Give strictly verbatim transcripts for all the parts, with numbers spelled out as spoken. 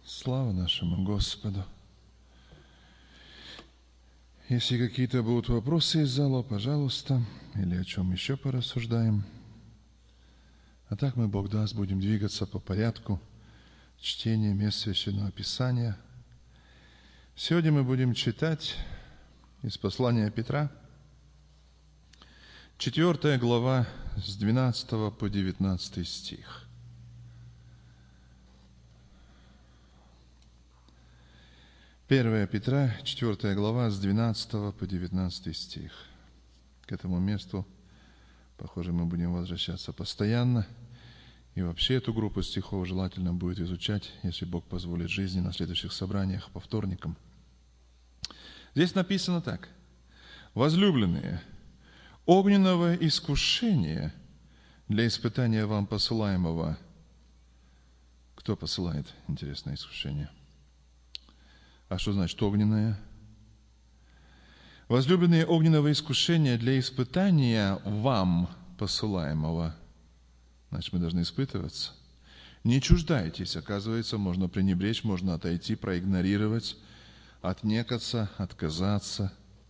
Слава нашему Господу. Если какие-то будут вопросы из зала, пожалуйста, или о чем еще порассуждаем. А так мы, Бог даст, будем двигаться по порядку чтения мест Священного Писания. Сегодня мы будем читать из послания Петра, четвёртая глава, с двенадцатого по девятнадцатый стих. первое Петра, четвёртая глава, с двенадцатого по девятнадцатый стих. К этому месту, похоже, мы будем возвращаться постоянно. И вообще эту группу стихов желательно будет изучать, если Бог позволит жизни, на следующих собраниях по вторникам. Здесь написано так. «Возлюбленные, огненного искушения для испытания вам посылаемого». Кто посылает, интересное искушение? А что значит огненное? Возлюбленные, огненного искушения для испытания вам посылаемого. Значит, мы должны испытываться. Не чуждайтесь, оказывается, можно пренебречь, можно отойти, проигнорировать, отнекаться, отказаться.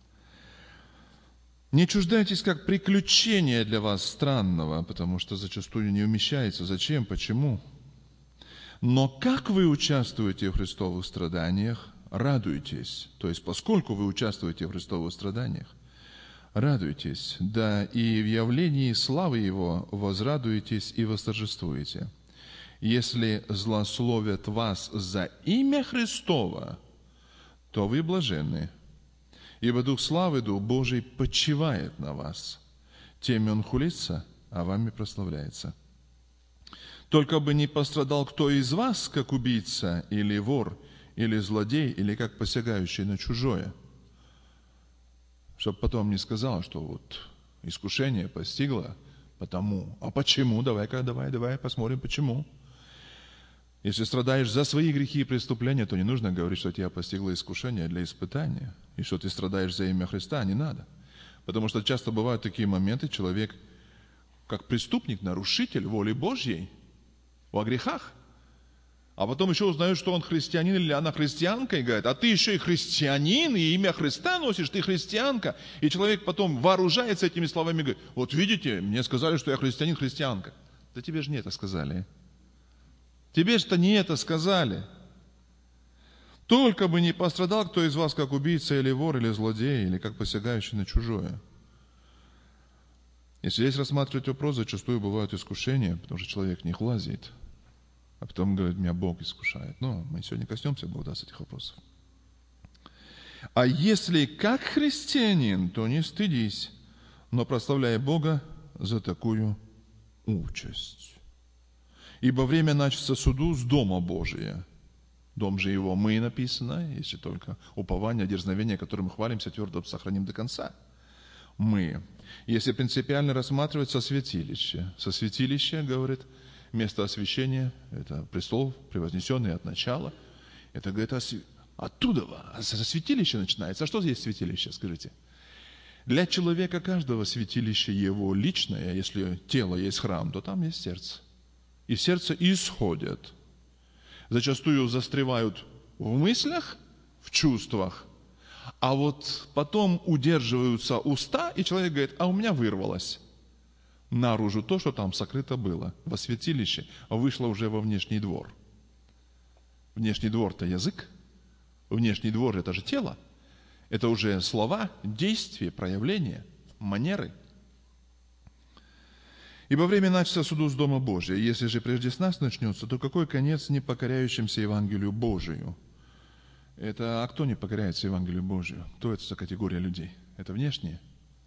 Не чуждайтесь как приключение для вас странного, потому что зачастую не умещается. Зачем? Почему? Но как вы участвуете в Христовых страданиях, радуйтесь. То есть, поскольку вы участвуете в Христовых страданиях, радуйтесь, да и в явлении славы Его возрадуетесь и восторжествуете. Если злословят вас за имя Христово, то вы блаженны, ибо Дух славы, Дух Божий почивает на вас. Теми Он хулится, а вами прославляется. Только бы не пострадал кто из вас, как убийца, или вор, или злодей, или как посягающий на чужое. Чтобы потом не сказал, что вот искушение постигло, потому. А почему? Давай-ка, давай, давай, посмотрим, почему. Если страдаешь за свои грехи и преступления, то не нужно говорить, что тебя постигло искушение для испытания, и что ты страдаешь за имя Христа, не надо. Потому что часто бывают такие моменты, человек, как преступник, нарушитель воли Божьей, во грехах, а потом еще узнают, что он христианин или она христианка, и говорят, а ты еще и христианин, и имя Христа носишь, ты христианка. И человек потом вооружается этими словами и говорит, вот видите, мне сказали, что я христианин, христианка. Да тебе же не это сказали. Тебе же-то не это сказали. Только бы не пострадал кто из вас, как убийца, или вор, или злодей, или как посягающий на чужое. Если здесь рассматривать вопрос, зачастую бывают искушения, потому что человек в них лазит. А потом говорит, меня Бог искушает. Но мы сегодня коснемся, Бог даст, этих вопросов. А если как христианин, то не стыдись, но прославляй Бога за такую участь. Ибо время начаться суду с дома Божия. Дом же его мы, написано, если только упование, дерзновение, которым мы хвалимся, твердо сохраним до конца. Мы. Если принципиально рассматривать со святилища. Со святилища, говорит, место освящения, это престол, превознесенный от начала. Это, говорит, оттуда, со святилища начинается. А что здесь святилище, скажите? Для человека каждого святилище его личное, если тело есть храм, то там есть сердце. И сердце исходят. Зачастую застревают в мыслях, в чувствах, а вот потом удерживаются уста, и человек говорит, а у меня вырвалось наружу то, что там сокрыто было. Во святилище вышло уже во внешний двор. Внешний двор-то язык, внешний двор – это же тело. Это уже слова, действия, проявления, манеры. Ибо время начаться суду с дома Божия. Если же прежде с нас начнется, то какой конец не покоряющимся Евангелию Божию? Это, а кто не покоряется Евангелию Божию? Кто это за категория людей? Это внешние?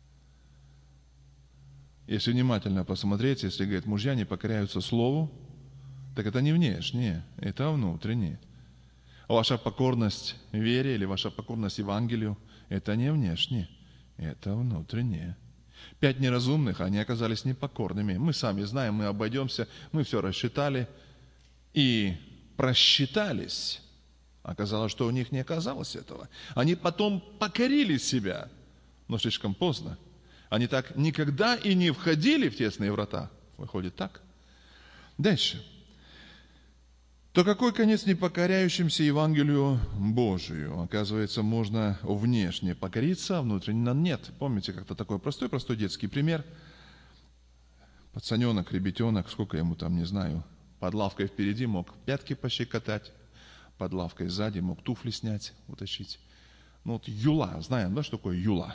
Если внимательно посмотреть, если, говорит, мужья не покоряются слову, так это не внешнее, это внутреннее. Ваша покорность вере или ваша покорность Евангелию, это не внешнее, это внутреннее. Пять неразумных, они оказались непокорными. Мы сами знаем, мы обойдемся, мы все рассчитали и просчитались. Оказалось, что у них не оказалось этого. Они потом покорили себя, но слишком поздно. Они так никогда и не входили в тесные врата. Выходит так. Дальше. то какой конец непокоряющимся Евангелию Божию? Оказывается, можно внешне покориться, а внутренне нет. Помните, как-то такой простой-простой детский пример. Пацаненок, ребятенок, сколько ему там, не знаю, под лавкой впереди мог пятки пощекотать, под лавкой сзади мог туфли снять, утащить. Ну вот юла, знаем, да, что такое юла?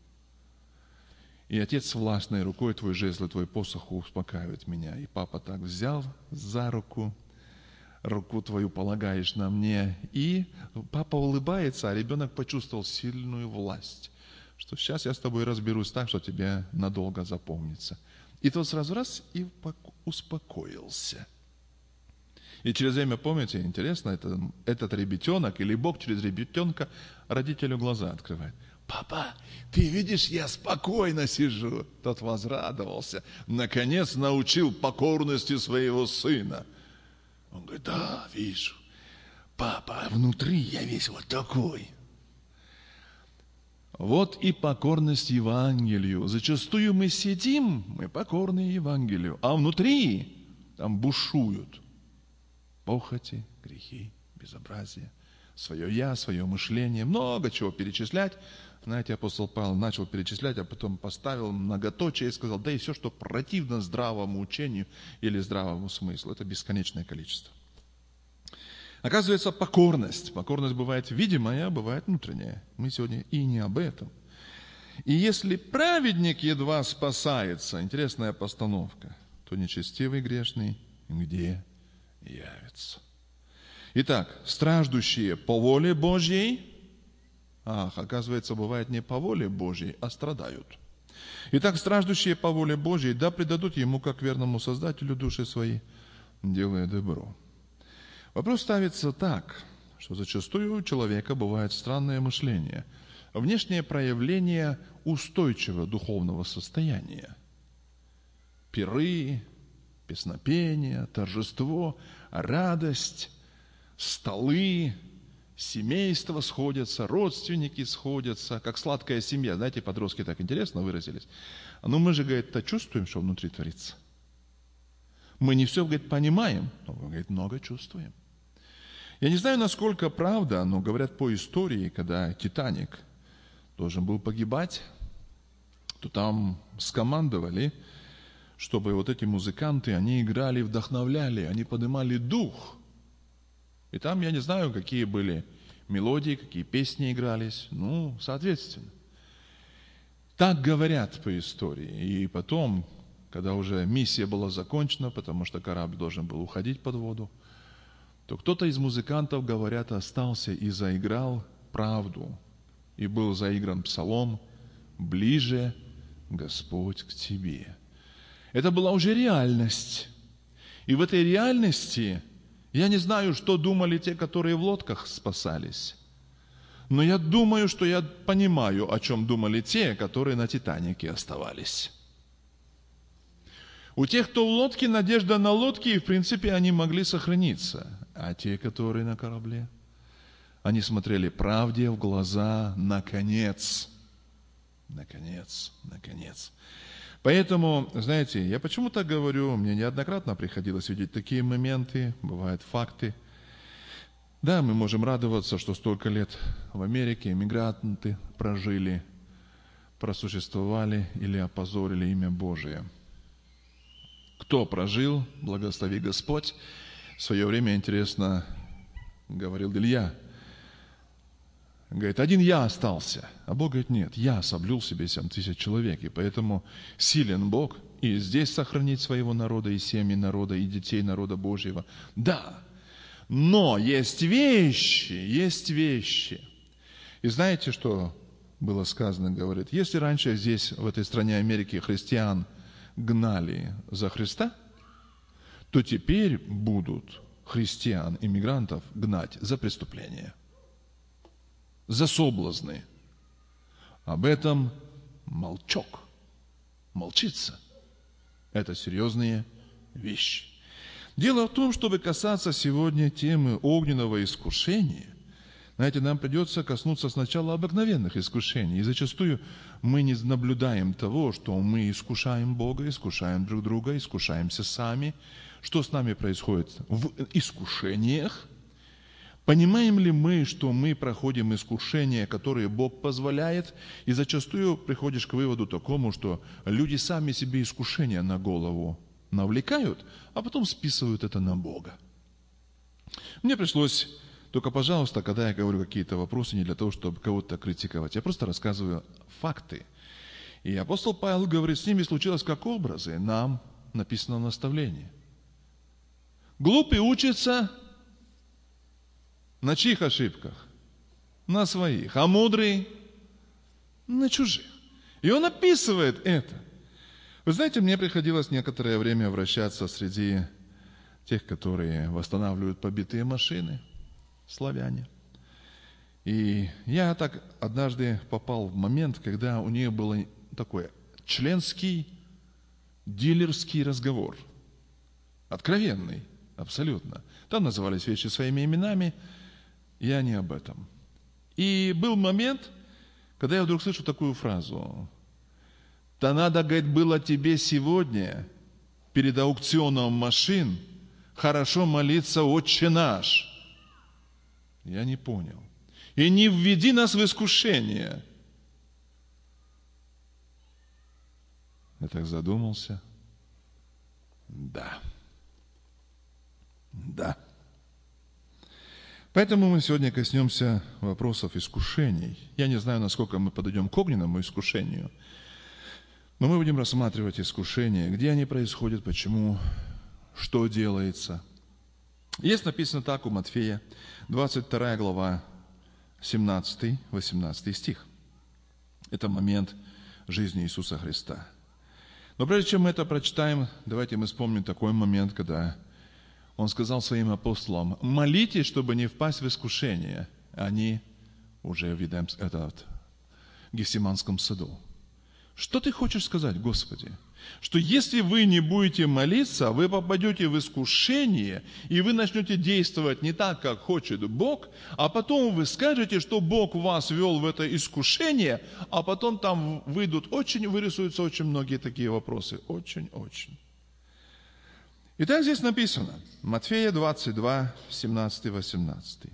И отец властной рукой твой жезл и твой посох успокаивает меня. И папа так взял за руку, руку твою полагаешь на мне. И папа улыбается, а ребенок почувствовал сильную власть, что сейчас я с тобой разберусь так, что тебе надолго запомнится. И тот сразу раз и успокоился. И через время, помните, интересно, это, этот ребятенок или Бог через ребятенка родителю глаза открывает. Папа, ты видишь, я спокойно сижу. Тот возрадовался. Наконец научил покорности своего сына. Он говорит, да, вижу. Папа, а внутри я весь вот такой. Вот и покорность Евангелию. Зачастую мы сидим, мы покорны Евангелию, а внутри там бушуют похоти, грехи, безобразие, свое «я», свое мышление, много чего перечислять. Знаете, апостол Павел начал перечислять, а потом поставил многоточие и сказал, да и все, что противно здравому учению или здравому смыслу. Это бесконечное количество. Оказывается, покорность. Покорность бывает видимая, а бывает внутренняя. Мы сегодня и не об этом. И если праведник едва спасается, интересная постановка, то нечестивый грешный где явится. Итак, страждущие по воле Божьей, ах, оказывается, бывает не по воле Божьей, а страдают. Итак, страждущие по воле Божьей, да предадут Ему, как верному Создателю души свои, делая добро. Вопрос ставится так, что зачастую у человека бывает странное мышление, внешнее проявление устойчивого духовного состояния. Пиры, песнопение, торжество, радость, столы, семейство сходятся, родственники сходятся, как сладкая семья. Знаете, подростки так интересно выразились. Но мы же, говорит-то, чувствуем, что внутри творится. Мы не все, говорит, понимаем, но, говорит, много чувствуем. Я не знаю, насколько правда, но говорят по истории, когда «Титаник» должен был погибать, то там скомандовали, чтобы вот эти музыканты, они играли, вдохновляли, они поднимали дух. И там, я не знаю, какие были мелодии, какие песни игрались, ну, соответственно. Так говорят по истории. И потом, когда уже миссия была закончена, потому что корабль должен был уходить под воду, то кто-то из музыкантов, говорят, остался и заиграл правду. И был заигран псалом «Ближе, Господь, к Тебе». Это была уже реальность. И в этой реальности я не знаю, что думали те, которые в лодках спасались. Но я думаю, что я понимаю, о чем думали те, которые на «Титанике» оставались. У тех, кто в лодке, надежда на лодке, и в принципе они могли сохраниться. А те, которые на корабле, они смотрели правде в глаза, наконец, наконец, наконец. Поэтому, знаете, я почему так говорю, мне неоднократно приходилось видеть такие моменты, бывают факты. Да, мы можем радоваться, что столько лет в Америке эмигранты прожили, просуществовали или опозорили имя Божие. Кто прожил, благослови Господь. В свое время, интересно, говорил Илья, говорит, один я остался, а Бог говорит, нет, я соблюл себе семь тысяч человек, и поэтому силен Бог и здесь сохранить своего народа, и семьи народа, и детей народа Божьего. Да, но есть вещи, есть вещи. И знаете, что было сказано, говорит, если раньше здесь, в этой стране Америки, христиан гнали за Христа, то теперь будут христиан, иммигрантов гнать за преступления, за соблазны. Об этом молчок, молчится. Это серьезные вещи. Дело в том, чтобы касаться сегодня темы огненного искушения, Знаете, нам придется коснуться сначала обыкновенных искушений. И зачастую мы не наблюдаем того, что мы искушаем Бога, искушаем друг друга, искушаемся сами. Что с нами происходит в искушениях? Понимаем ли мы, что мы проходим искушения, которые Бог позволяет? И зачастую приходишь к выводу такому, что люди сами себе искушения на голову навлекают, а потом списывают это на Бога. Мне пришлось... Только, пожалуйста, когда я говорю какие-то вопросы, не для того, чтобы кого-то критиковать, я просто рассказываю факты. И апостол Павел говорит, с ними случилось как образы, нам написано в наставлении. Глупый учится на чьих ошибках? На своих. А мудрый на чужих. И он описывает это. Вы знаете, мне приходилось некоторое время вращаться среди тех, которые восстанавливают побитые машины. Славяне. И я так однажды попал в момент, когда у нее был такой членский, дилерский разговор. Откровенный, абсолютно. Там назывались вещи своими именами, я не об этом. И был момент, когда я вдруг слышу такую фразу. «Да надо, говорит, было тебе сегодня, перед аукционом машин, хорошо молиться «Отче наш». Я не понял. И не введи нас в искушение. Я так задумался. Да. Да. Поэтому мы сегодня коснемся вопросов искушений. Я не знаю, насколько мы подойдем к огненному искушению, но мы будем рассматривать искушения, где они происходят, почему, что делается. Есть написано так у Матфея, двадцать вторая глава, семнадцатый-восемнадцатый стих. Это момент жизни Иисуса Христа. Но прежде чем мы это прочитаем, давайте мы вспомним такой момент, когда Он сказал своим апостолам, молитесь, чтобы не впасть в искушение. Они уже в этот Гефсиманском саду. Что ты хочешь сказать, Господи? Что если вы не будете молиться, вы попадете в искушение, и вы начнете действовать не так, как хочет Бог, а потом вы скажете, что Бог вас вел в это искушение, а потом там выйдут очень, вырисуются очень многие такие вопросы. Очень-очень. Итак, здесь написано, Матфея двадцать два, семнадцатый-восемнадцатый.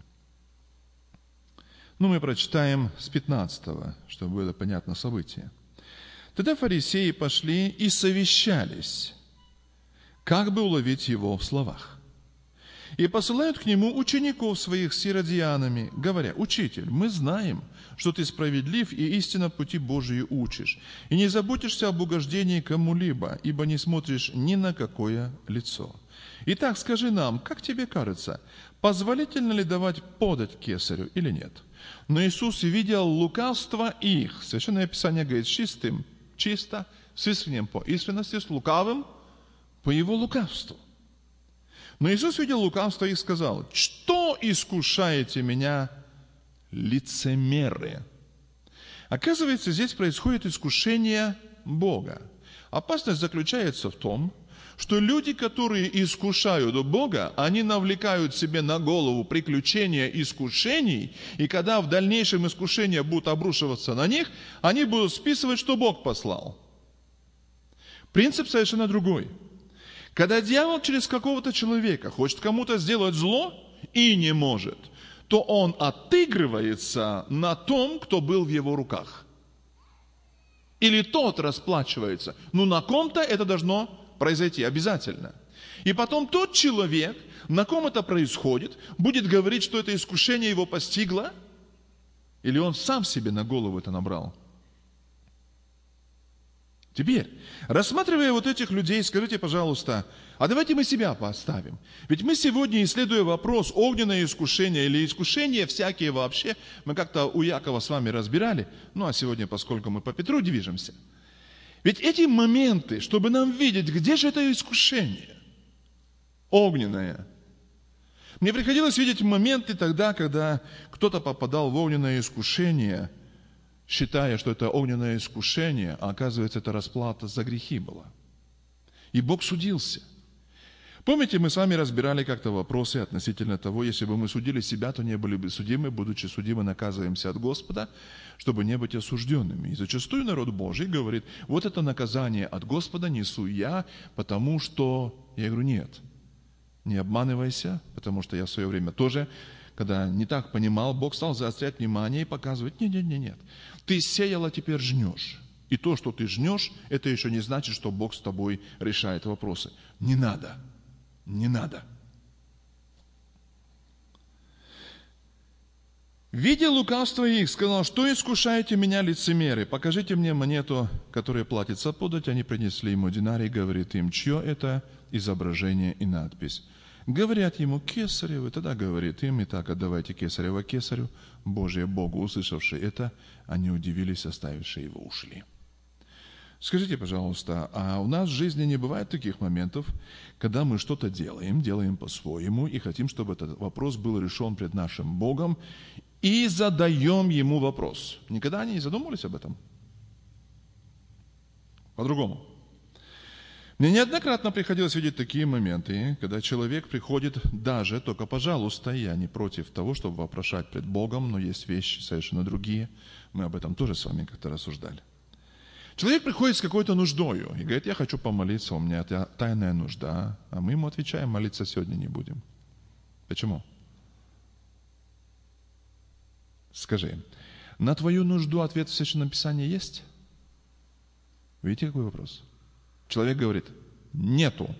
Ну, мы прочитаем с пятнадцатого, чтобы было понятно событие. Тогда фарисеи пошли и совещались, как бы уловить его в словах. И посылают к нему учеников своих с иродианами, говоря, «Учитель, мы знаем, что ты справедлив и истинно пути Божии учишь, и не заботишься об угождении кому-либо, ибо не смотришь ни на какое лицо. Итак, скажи нам, как тебе кажется, позволительно ли давать подать кесарю или нет?» Но Иисус видел лукавство их. Священное Писание говорит, чистым, чисто, с искренним по искренности, с лукавым по его лукавству. Но Иисус видел лукавство и сказал, что искушаете меня, лицемеры? Оказывается, здесь происходит искушение Бога. Опасность заключается в том, что люди, которые искушают Бога, они навлекают себе на голову приключения искушений, и когда в дальнейшем искушения будут обрушиваться на них, они будут списывать, что Бог послал. Принцип совершенно другой. Когда дьявол через какого-то человека хочет кому-то сделать зло и не может, то он отыгрывается на том, кто был в его руках. Или тот расплачивается. Ну, на ком-то это должно произойти обязательно. И потом тот человек, на ком это происходит, будет говорить, что это искушение его постигло, или он сам себе на голову это набрал. Теперь, рассматривая вот этих людей, скажите, пожалуйста, а давайте мы себя поставим. Ведь мы сегодня, исследуя вопрос огненное искушение или искушения всякие вообще, мы как-то у Якова с вами разбирали, ну а сегодня, поскольку мы по Петру движемся, ведь эти моменты, чтобы нам видеть, где же это искушение огненное. Мне приходилось видеть моменты тогда, когда кто-то попадал в огненное искушение, считая, что это огненное искушение, а оказывается, это расплата за грехи была. И Бог судился. Помните, мы с вами разбирали как-то вопросы относительно того, если бы мы судили себя, то не были бы судимы, будучи судимы, наказываемся от Господа, чтобы не быть осужденными. И зачастую народ Божий говорит, вот это наказание от Господа несу я, потому что... Я говорю, нет, не обманывайся, потому что я в свое время тоже, когда не так понимал, Бог стал заострять внимание и показывать, нет, нет, нет, нет, ты сеял, а теперь жнешь. И то, что ты жнешь, это еще не значит, что Бог с тобой решает вопросы. Не надо. Не надо. Видя лукавство их, сказал, что искушаете меня, лицемеры? Покажите мне монету, которая платится подать. Они принесли ему динарий, говорит им, чье это изображение и надпись. Говорят ему, кесаревы. Тогда говорит им, итак, отдавайте кесарева кесарю. Божие Богу, услышавшие это, они удивились, оставившие его, ушли. Скажите, пожалуйста, а у нас в жизни не бывает таких моментов, когда мы что-то делаем, делаем по-своему, и хотим, чтобы этот вопрос был решен пред нашим Богом, и задаем Ему вопрос. Никогда они не задумывались об этом? По-другому. Мне неоднократно приходилось видеть такие моменты, когда человек приходит даже, только, пожалуйста, я не против того, чтобы вопрошать пред Богом, но есть вещи совершенно другие. Мы об этом тоже с вами как-то рассуждали. Человек приходит с какой-то нуждою и говорит, я хочу помолиться, у меня тайная нужда. А мы ему отвечаем, молиться сегодня не будем. Почему? Скажи, на твою нужду ответ в Священном Писании есть? Видите, какой вопрос? Человек говорит, нету.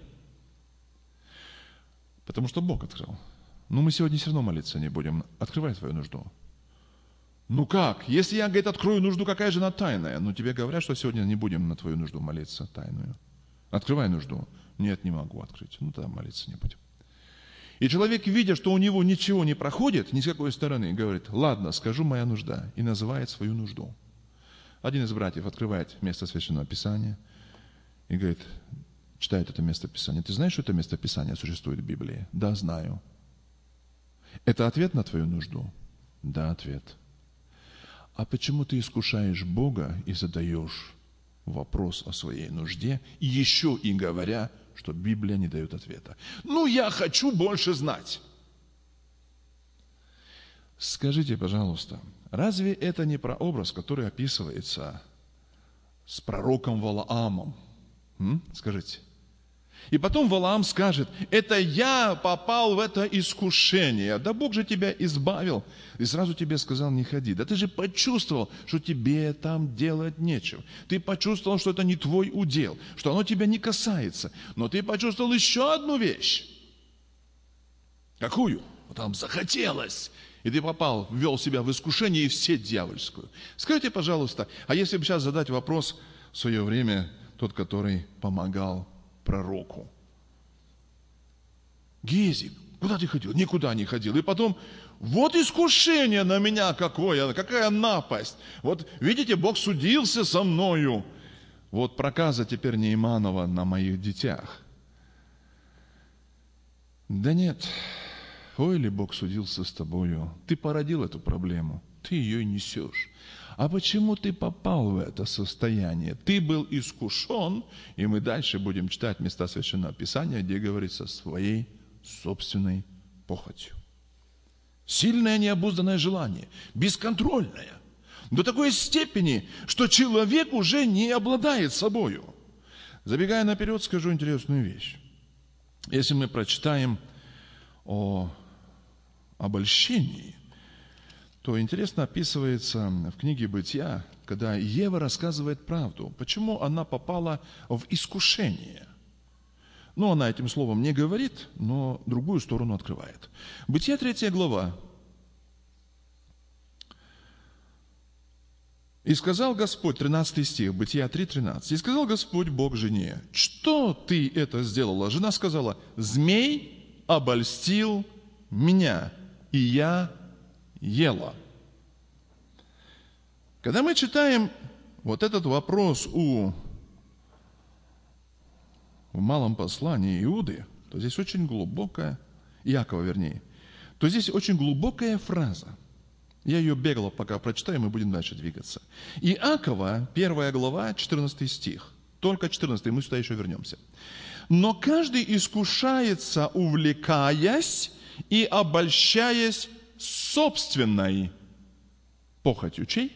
Потому что Бог открыл. Ну, мы сегодня все равно молиться не будем. Открывай твою нужду. Ну как? Если я, говорит, открою нужду, какая же она тайная? Ну, тебе говорят, что сегодня не будем на твою нужду молиться тайную. Открывай нужду. Нет, не могу открыть. Ну, тогда молиться не будем. И человек, видя, что у него ничего не проходит, ни с какой стороны, говорит, ладно, скажу моя нужда. И называет свою нужду. Один из братьев открывает место Священного Писания и говорит, читает это место Писания. Ты знаешь, что это место Писания существует в Библии? Да, знаю. Это ответ на твою нужду? Да, ответ. А почему ты искушаешь Бога и задаешь вопрос о своей нужде, и еще и говоря, что Библия не дает ответа? Ну, я хочу больше знать. Скажите, пожалуйста, разве это не прообраз, который описывается с пророком Валаамом? М? Скажите. И потом Валаам скажет, это я попал в это искушение. Да Бог же тебя избавил. И сразу тебе сказал, не ходи. Да ты же почувствовал, что тебе там делать нечего. Ты почувствовал, что это не твой удел, что оно тебя не касается. Но ты почувствовал еще одну вещь. Какую? Там захотелось. И ты попал, ввел себя в искушение и в сеть дьявольскую. Скажите, пожалуйста, а если бы сейчас задать вопрос в свое время, тот, который помогал пророку. Гези, куда ты ходил? Никуда не ходил. И потом, вот искушение на меня какое, какая напасть. Вот видите, Бог судился со мною. Вот проказа теперь Нейманова на моих детях. Да нет, ой ли Бог судился с тобою. Ты породил эту проблему, ты ее и несешь. А почему ты попал в это состояние? Ты был искушен, и мы дальше будем читать места Священного Писания, где говорится своей собственной похотью. Сильное необузданное желание, бесконтрольное, до такой степени, что человек уже не обладает собою. Забегая наперед, скажу интересную вещь. Если мы прочитаем о обольщении, то интересно описывается в книге «Бытия», когда Ева рассказывает правду, почему она попала в искушение. Ну, она этим словом не говорит, но другую сторону открывает. Бытия, третья глава. «И сказал Господь», тринадцатый стих, Бытия три, тринадцать, «И сказал Господь Бог жене, что ты это сделала?» Жена сказала, «Змей обольстил меня, и я ела». Когда мы читаем вот этот вопрос у, в малом послании Иуды, то здесь очень глубокая, Иакова вернее, то здесь очень глубокая фраза. Я ее бегло пока прочитаю, мы будем дальше двигаться. Иакова, первая глава, четырнадцатый стих. Только четырнадцатый, мы сюда еще вернемся. Но каждый искушается, увлекаясь и обольщаясь собственной похотью. Чей?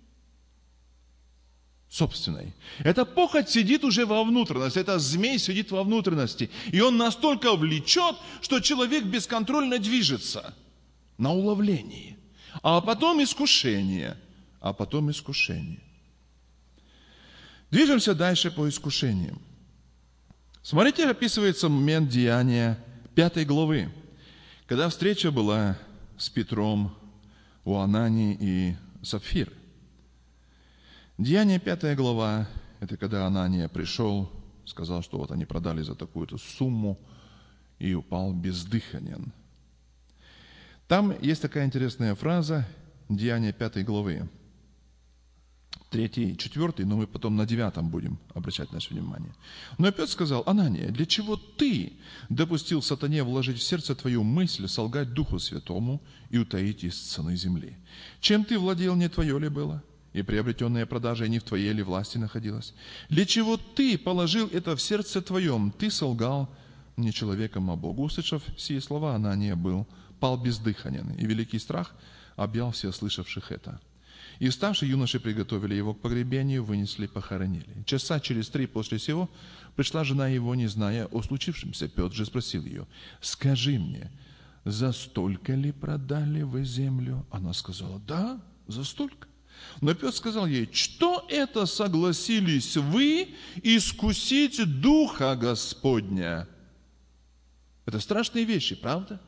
Собственной. Эта похоть сидит уже во внутренности, это змей сидит во внутренности. И он настолько влечет, что человек бесконтрольно движется на уловлении. А потом искушение. А потом искушение. Движемся дальше по искушениям. Смотрите, описывается момент Деяния пятой главы, когда встреча была с Петром у Анании и Сапфиры. Деяние пятая глава, это когда Анания пришел, сказал, что вот они продали за такую-то сумму, и упал бездыханен. Там есть такая интересная фраза, Деяния пятой главы. Третий и четвертый, но мы потом на девятом будем обращать наше внимание. Но Петр сказал: Анания, для чего ты допустил сатане вложить в сердце твою мысль, солгать Духу Святому и утаить из цены земли? Чем ты владел, не твое ли было? И приобретенная продажа не в твоей ли власти находилась? Для чего ты положил это в сердце твоем? Ты солгал не человеком, а Богу. Услышав сие слова, Анания был, пал бездыханен, и великий страх объял всех слышавших это. И вставшие юноши приготовили его к погребению, вынесли, похоронили. Часа через три после сего пришла жена его, не зная о случившемся. Петр же спросил ее: скажи мне, за столько ли продали вы землю? Она сказала: да, за столько. Но Петр сказал ей: что это согласились вы искусить Духа Господня? Это страшные вещи, правда?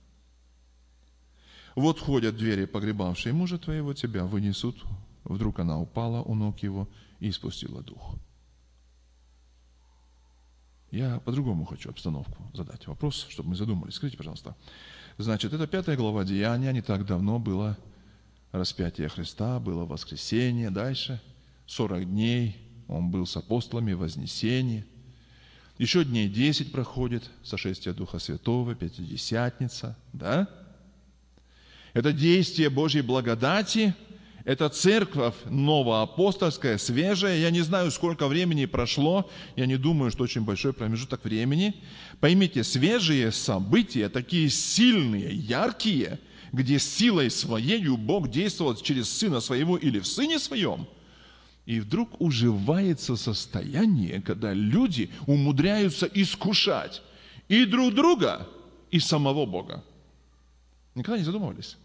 Вот ходят двери, погребавшие мужа твоего, тебя вынесут. Вдруг она упала у ног его и испустила дух. Я по-другому хочу обстановку задать. Вопрос, чтобы мы задумались. Скажите, пожалуйста. Значит, это пятая глава Деяния. Не так давно было распятие Христа, было воскресение. Дальше сорок дней он был с апостолами, вознесение. Еще дней десять проходит, сошествие Духа Святого, Пятидесятница. Да? Это действие Божьей благодати, это церковь новоапостольская, свежая. Я не знаю, сколько времени прошло, я не думаю, что очень большой промежуток времени. Поймите, свежие события, такие сильные, яркие, где силой своею Бог действовал через Сына Своего или в Сыне Своем, и вдруг уживается состояние, когда люди умудряются искушать и друг друга, и самого Бога. Никогда не задумывались?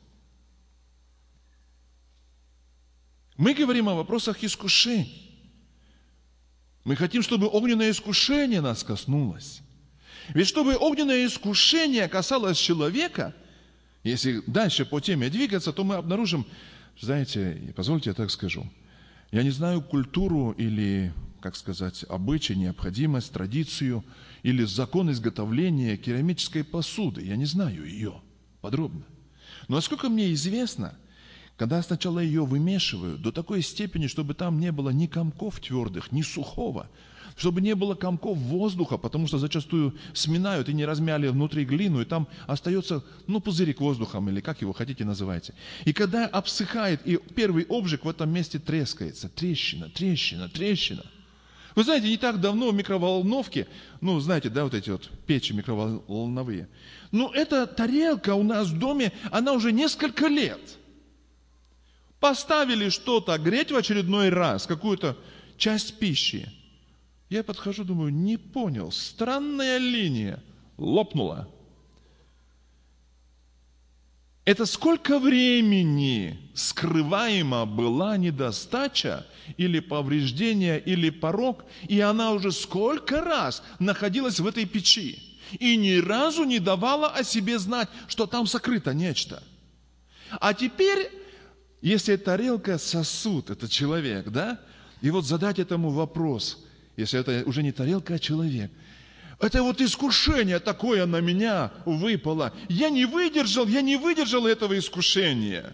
Мы говорим о вопросах искушений. Мы хотим, чтобы огненное искушение нас коснулось. Ведь чтобы огненное искушение касалось человека, если дальше по теме двигаться, то мы обнаружим, знаете, позвольте я так скажу, я не знаю культуру или, как сказать, обычай, необходимость, традицию или закон изготовления керамической посуды. Я не знаю ее подробно. Но насколько мне известно, когда сначала ее вымешивают до такой степени, чтобы там не было ни комков твердых, ни сухого, чтобы не было комков воздуха, потому что зачастую сминают и не размяли внутри глину, и там остается, ну, пузырик воздухом, или как его хотите называйте. И когда обсыхает, и первый обжиг в этом месте трескается, трещина, трещина, трещина. Вы знаете, не так давно в микроволновке, ну, знаете, да, вот эти вот печи микроволновые, ну, эта тарелка у нас в доме, она уже несколько лет. Поставили что-то греть в очередной раз, какую-то часть пищи. Я подхожу, думаю, не понял, странная линия, лопнула. Это сколько времени скрываема была недостача или повреждение, или порог, и она уже сколько раз находилась в этой печи и ни разу не давала о себе знать, что там сокрыто нечто. А теперь, если тарелка сосуд, это человек, да? И вот задать этому вопрос, если это уже не тарелка, а человек. Это вот искушение такое на меня выпало. Я не выдержал, я не выдержал этого искушения.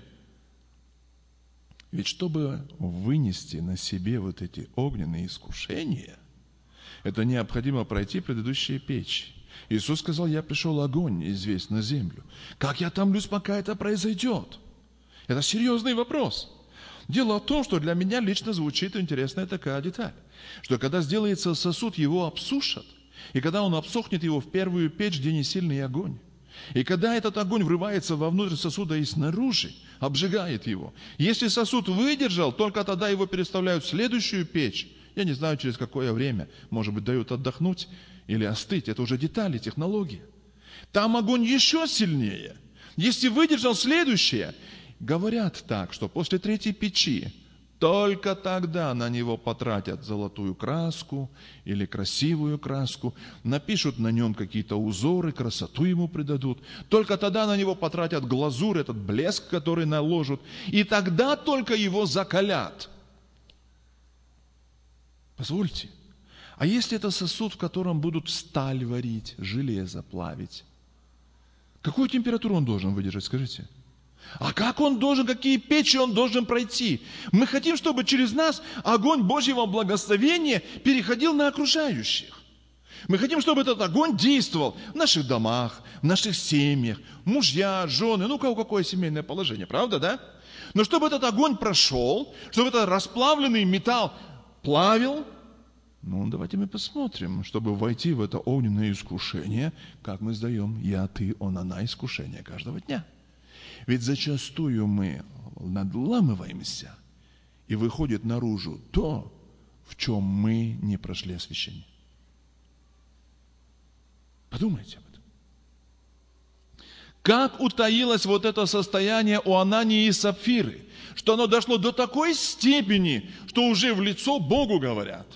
Ведь чтобы вынести на себе вот эти огненные искушения, это необходимо пройти предыдущие печи. Иисус сказал: я пришел огонь известь на землю. Как я томлюсь, пока это произойдет? Это серьезный вопрос. Дело в том, что для меня лично звучит интересная такая деталь. что когда сделается сосуд, его обсушат, и когда он обсохнет, его в первую печь, где не сильный огонь. И когда этот огонь врывается вовнутрь сосуда и снаружи, обжигает его. Если сосуд выдержал, только тогда его переставляют в следующую печь. Я не знаю, через какое время. Может быть, дают отдохнуть или остыть. Это уже детали, технологии. Там огонь еще сильнее. Если выдержал следующее, говорят так, что после третьей печи только тогда на него потратят золотую краску или красивую краску, напишут на нем какие-то узоры, красоту ему придадут. Только тогда на него потратят глазурь, этот блеск, который наложат, и тогда только его закалят. Позвольте, а если это сосуд, в котором будут сталь варить, железо плавить, какую температуру он должен выдержать, скажите? А как он должен, какие печи он должен пройти? Мы хотим, чтобы через нас огонь Божьего благословения переходил на окружающих. Мы хотим, чтобы этот огонь действовал в наших домах, в наших семьях, мужья, жены, ну, у кого какое семейное положение, правда, да? Но чтобы этот огонь прошел, чтобы этот расплавленный металл плавил, ну, давайте мы посмотрим, чтобы войти в это огненное искушение, как мы сдаем «я, ты, он, она» искушение каждого дня. Ведь зачастую мы надламываемся, и выходит наружу то, в чем мы не прошли освящение. Подумайте об этом. Как утаилось вот это состояние у Анании и Сапфиры, что оно дошло до такой степени, что уже в лицо Богу говорят.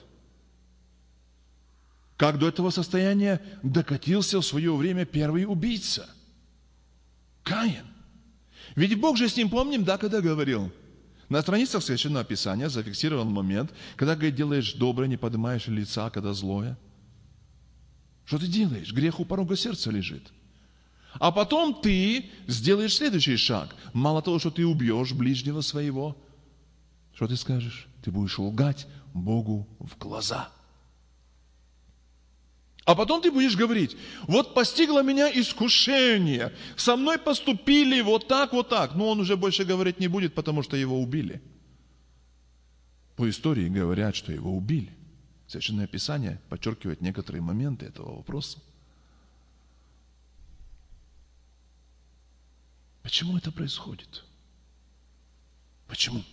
Как до этого состояния докатился в свое время первый убийца – Каин. Ведь Бог же с ним, помним, да, когда говорил? На страницах Священного Писания зафиксирован момент, когда, говорит, делаешь доброе, не поднимаешь лица, когда злое. Что ты делаешь? Грех у порога сердца лежит. А потом ты сделаешь следующий шаг. Мало того, что ты убьешь ближнего своего, что ты скажешь? Ты будешь лгать Богу в глаза. А потом ты будешь говорить: вот постигло меня искушение, со мной поступили вот так, вот так. Но он уже больше говорить не будет, потому что его убили. По истории говорят, что его убили. Священное Писание подчеркивает некоторые моменты этого вопроса. Почему это происходит? Почему?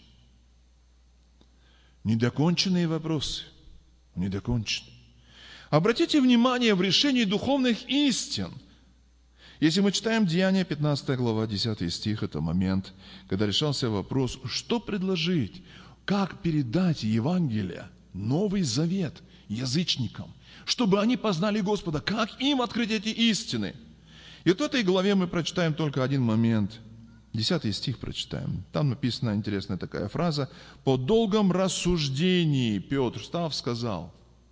Недоконченные вопросы. Недоконченные. Обратите внимание в решении духовных истин. Если мы читаем Деяния, пятнадцатая глава, десятый стих, это момент, когда решался вопрос, что предложить, как передать Евангелие, Новый Завет язычникам, чтобы они познали Господа, как им открыть эти истины. И вот в этой главе мы прочитаем только один момент. Десятый стих прочитаем. Там написана интересная такая фраза: «По долгом рассуждении Петр, встав, сказал».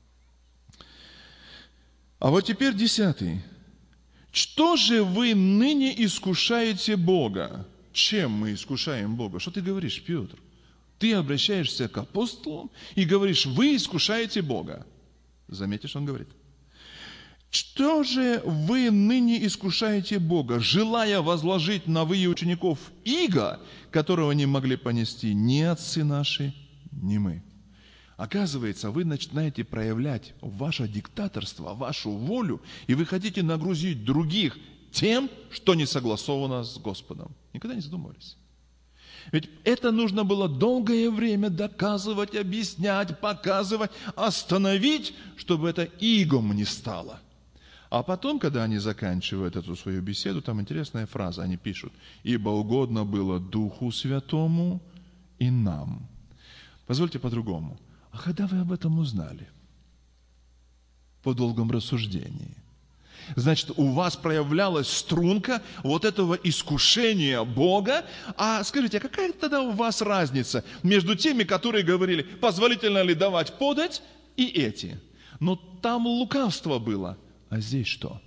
А вот теперь десятый. «Что же вы ныне искушаете Бога?» Чем мы искушаем Бога? Что ты говоришь, Петр? Ты обращаешься к апостолам и говоришь: вы искушаете Бога. Заметишь, он говорит: «Что же вы ныне искушаете Бога, желая возложить на вы учеников иго, которого не могли понести ни отцы наши, ни мы?» Оказывается, вы начинаете проявлять ваше диктаторство, вашу волю, и вы хотите нагрузить других тем, что не согласовано с Господом. Никогда не задумывались? Ведь это нужно было долгое время доказывать, объяснять, показывать, остановить, чтобы это игом не стало. А потом, когда они заканчивают эту свою беседу, там интересная фраза, они пишут: «Ибо угодно было Духу Святому и нам». Позвольте по-другому. А когда вы об этом узнали? По долгом рассуждении. Значит, у вас проявлялась струнка вот этого искушения Бога. А скажите, а какая тогда у вас разница между теми, которые говорили, позволительно ли давать подать, и эти? Но там лукавство было. А здесь что?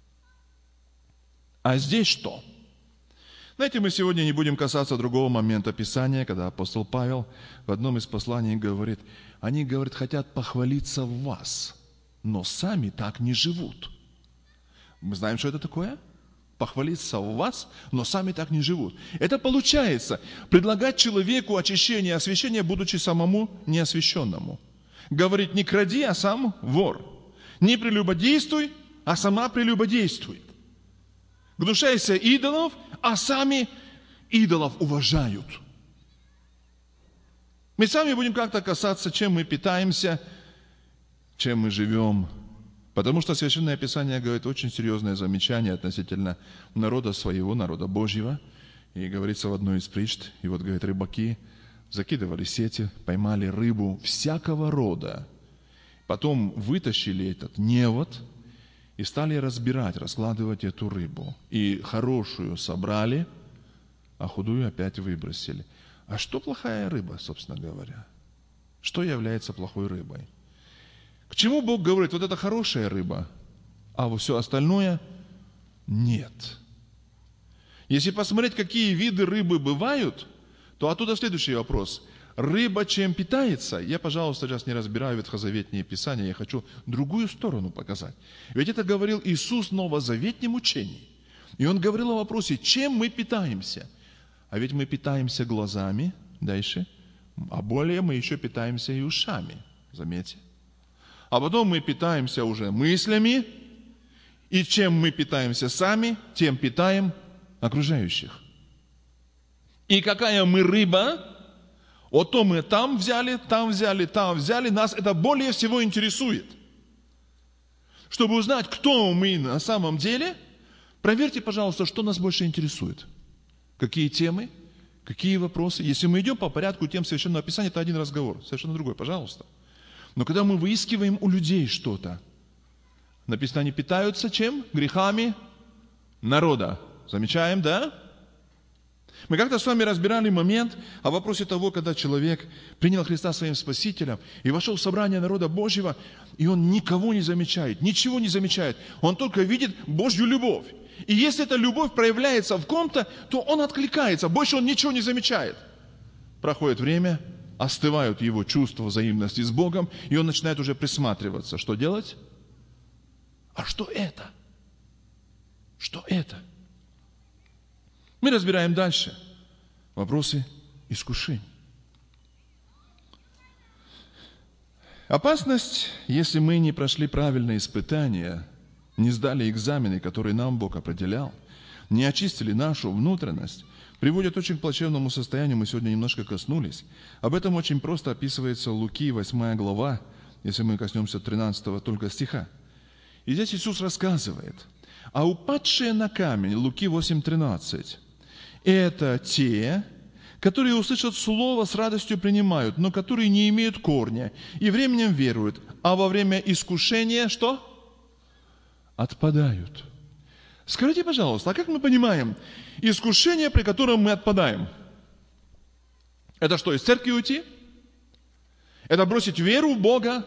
А здесь что? Знаете, мы сегодня не будем касаться другого момента Писания, когда апостол Павел в одном из посланий говорит: они, говорит, хотят похвалиться в вас, но сами так не живут. Мы знаем, что это такое? Похвалиться в вас, но сами так не живут. Это получается предлагать человеку очищение и освящение, будучи самому неосвященному. Говорит, не кради, а сам вор. Не прелюбодействуй, а сама прелюбодействует. Гнушайся идолов, а сами идолов уважают. Мы сами будем как-то касаться, чем мы питаемся, чем мы живем. Потому что Священное Писание говорит очень серьезное замечание относительно народа своего, народа Божьего. И говорится в одной из притч, и вот, говорит, рыбаки закидывали сети, поймали рыбу всякого рода. Потом вытащили этот невод и стали разбирать, раскладывать эту рыбу. И хорошую собрали, а худую опять выбросили. А что плохая рыба, собственно говоря? Что является плохой рыбой? К чему Бог говорит, вот это хорошая рыба, а вот все остальное нет. Если посмотреть, какие виды рыбы бывают, то оттуда следующий вопрос. Рыба чем питается? Я, пожалуйста, сейчас не разбираю ветхозаветные писания, я хочу другую сторону показать. Ведь это говорил Иисус в новозаветнем учении. И Он говорил о вопросе, чем мы питаемся? А ведь мы питаемся глазами, дальше, а более мы еще питаемся и ушами, заметьте. А потом мы питаемся уже мыслями, и чем мы питаемся сами, тем питаем окружающих. И какая мы рыба, вот то мы там взяли, там взяли, там взяли, нас это более всего интересует. Чтобы узнать, кто мы на самом деле, проверьте, пожалуйста, что нас больше интересует. Какие темы, какие вопросы. Если мы идем по порядку тем Священного Писания, это один разговор, совершенно другой, пожалуйста. Но когда мы выискиваем у людей что-то, написано, они питаются чем? Грехами народа. Замечаем, да? Мы как-то с вами разбирали момент о вопросе того, когда человек принял Христа своим Спасителем и вошел в собрание народа Божьего, и он никого не замечает, ничего не замечает. Он только видит Божью любовь. И если эта любовь проявляется в ком-то, то он откликается, больше он ничего не замечает. Проходит время, остывают его чувства взаимности с Богом, и он начинает уже присматриваться. Что делать? А что это? Что это? Мы разбираем дальше вопросы искушений. Опасность, если мы не прошли правильные испытания, не сдали экзамены, которые нам Бог определял, не очистили нашу внутренность, приводит очень к плачевному состоянию, мы сегодня немножко коснулись. Об этом очень просто описывается Луки, восьмая глава, если мы коснемся тринадцатого только стиха. И здесь Иисус рассказывает, а упадшие на камень, Луки восемь тринадцать, это те, которые услышат слово, с радостью принимают, но которые не имеют корня и временем веруют, а во время искушения что? Отпадают. Скажите, пожалуйста, а как мы понимаем искушение, при котором мы отпадаем? Это что, из церкви уйти? Это бросить веру в Бога?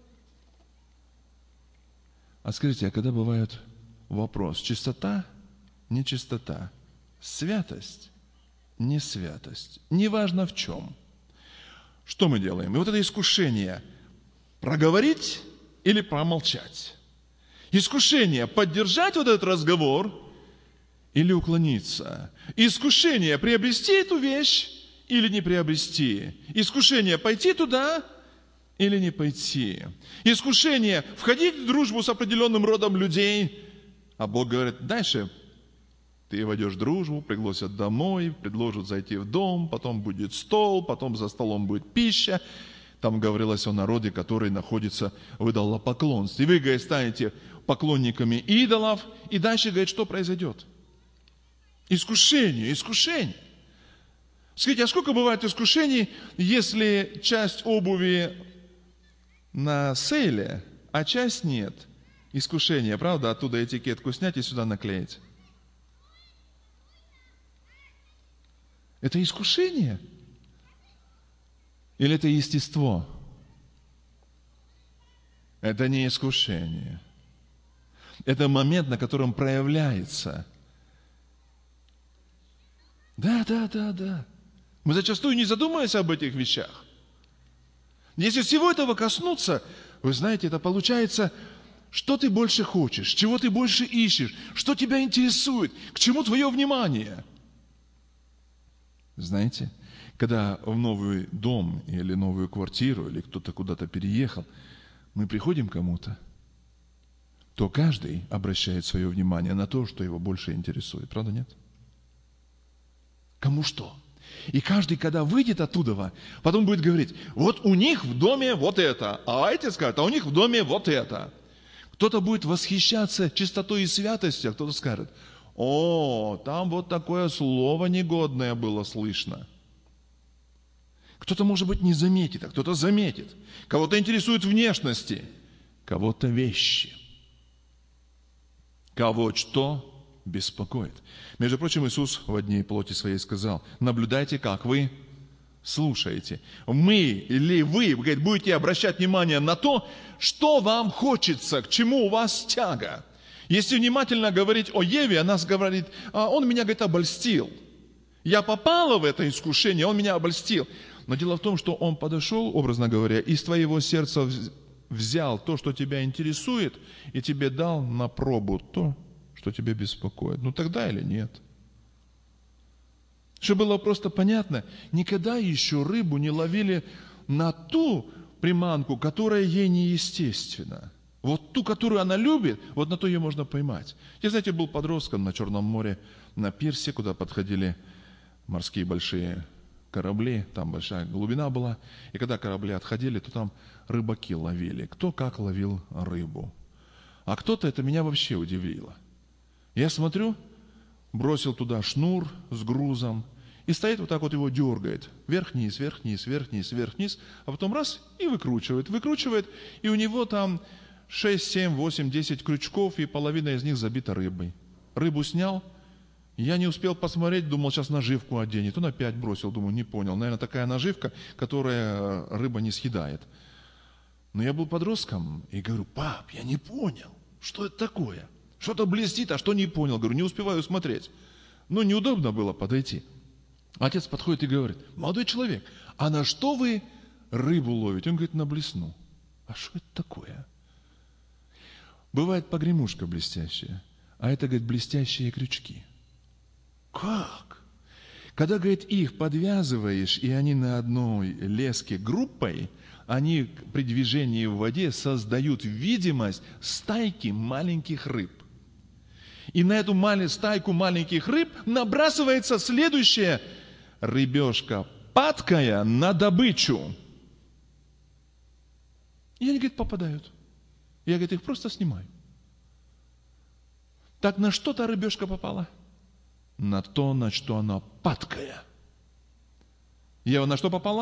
А скажите, а когда бывает вопрос, чистота, нечистота, святость, не святость, неважно в чем. Что мы делаем? И вот это искушение проговорить или промолчать. Искушение поддержать вот этот разговор или уклониться. Искушение приобрести эту вещь или не приобрести. Искушение пойти туда или не пойти. Искушение входить в дружбу с определенным родом людей. А Бог говорит, дальше ты войдешь в дружбу, пригласят домой, предложат зайти в дом, потом будет стол, потом за столом будет пища. Там говорилось о народе, который находится в идолопоклонстве. И вы, говорит, станете поклонниками идолов. И дальше, говорит, что произойдет? Искушение, искушение. Скажите, а сколько бывает искушений, если часть обуви на сейле, а часть нет? Искушение, правда? Оттуда этикетку снять и сюда наклеить. Это искушение? Или это естество? Это не искушение. Это момент, на котором проявляется. Да, да, да, да. Мы зачастую не задумываемся об этих вещах. Если всего этого коснуться, вы знаете, это получается, что ты больше хочешь, чего ты больше ищешь, что тебя интересует, к чему твое внимание. Знаете, Когда в новый дом или новую квартиру, или кто-то куда-то переехал, мы приходим к кому-то, то каждый обращает свое внимание на то, что его больше интересует. Правда, нет? Кому что? И каждый, когда выйдет оттуда, потом будет говорить, вот у них в доме вот это, а эти скажут, а у них в доме вот это. Кто-то будет восхищаться чистотой и святостью, а кто-то скажет, о, там вот такое слово негодное было слышно. Кто-то, может быть, не заметит, а кто-то заметит. Кого-то интересуют внешности, кого-то вещи. Кого что беспокоит. Между прочим, Иисус в одни плоти своей сказал, наблюдайте, как вы слушаете. Мы или вы, говорит, будете обращать внимание на то, что вам хочется, к чему у вас тяга. Если внимательно говорить о Еве, она говорит, он меня, говорит, обольстил. Я попала в это искушение, он меня обольстил. Но дело в том, что он подошел, образно говоря, из твоего сердца взял то, что тебя интересует, и тебе дал на пробу то, что тебя беспокоит. Ну тогда или нет? Чтобы было просто понятно, никогда еще рыбу не ловили на ту приманку, которая ей неестественна. Вот ту, которую она любит, вот на то ее можно поймать. Я, знаете, был подростком на Черном море, на пирсе, куда подходили морские большие корабли, там большая глубина была. И когда корабли отходили, то там рыбаки ловили. Кто как ловил рыбу. А кто-то, это меня вообще удивило. Я смотрю, бросил туда шнур с грузом, и стоит вот так вот его дергает. Вверх-вниз, вверх-вниз, вверх-вниз, вверх-вниз, а потом раз и выкручивает. Выкручивает, и у него там шесть, семь, восемь, десять крючков, и половина из них забита рыбой. Рыбу снял. Я не успел посмотреть, думал, сейчас наживку оденет. Он опять бросил, думаю, не понял. Наверное, такая наживка, которая рыба не съедает. Но я был подростком и говорю, пап, я не понял, что это такое? Что-то блестит, а что не понял? Говорю, не успеваю смотреть. Ну, неудобно было подойти. Отец подходит и говорит, молодой человек, а на что вы рыбу ловите? Он говорит, на блесну. А что это такое? Бывает погремушка блестящая, а это, говорит, блестящие крючки. Как? Когда, говорит, их подвязываешь, и они на одной леске группой, они при движении в воде создают видимость стайки маленьких рыб. И на эту маленькую стайку маленьких рыб набрасывается следующая рыбешка, падкая на добычу. И они, говорит, попадают. Я, говорит, их просто снимаю. Так на что та рыбешка попала? На то, на что она падкая. Ева на что попала?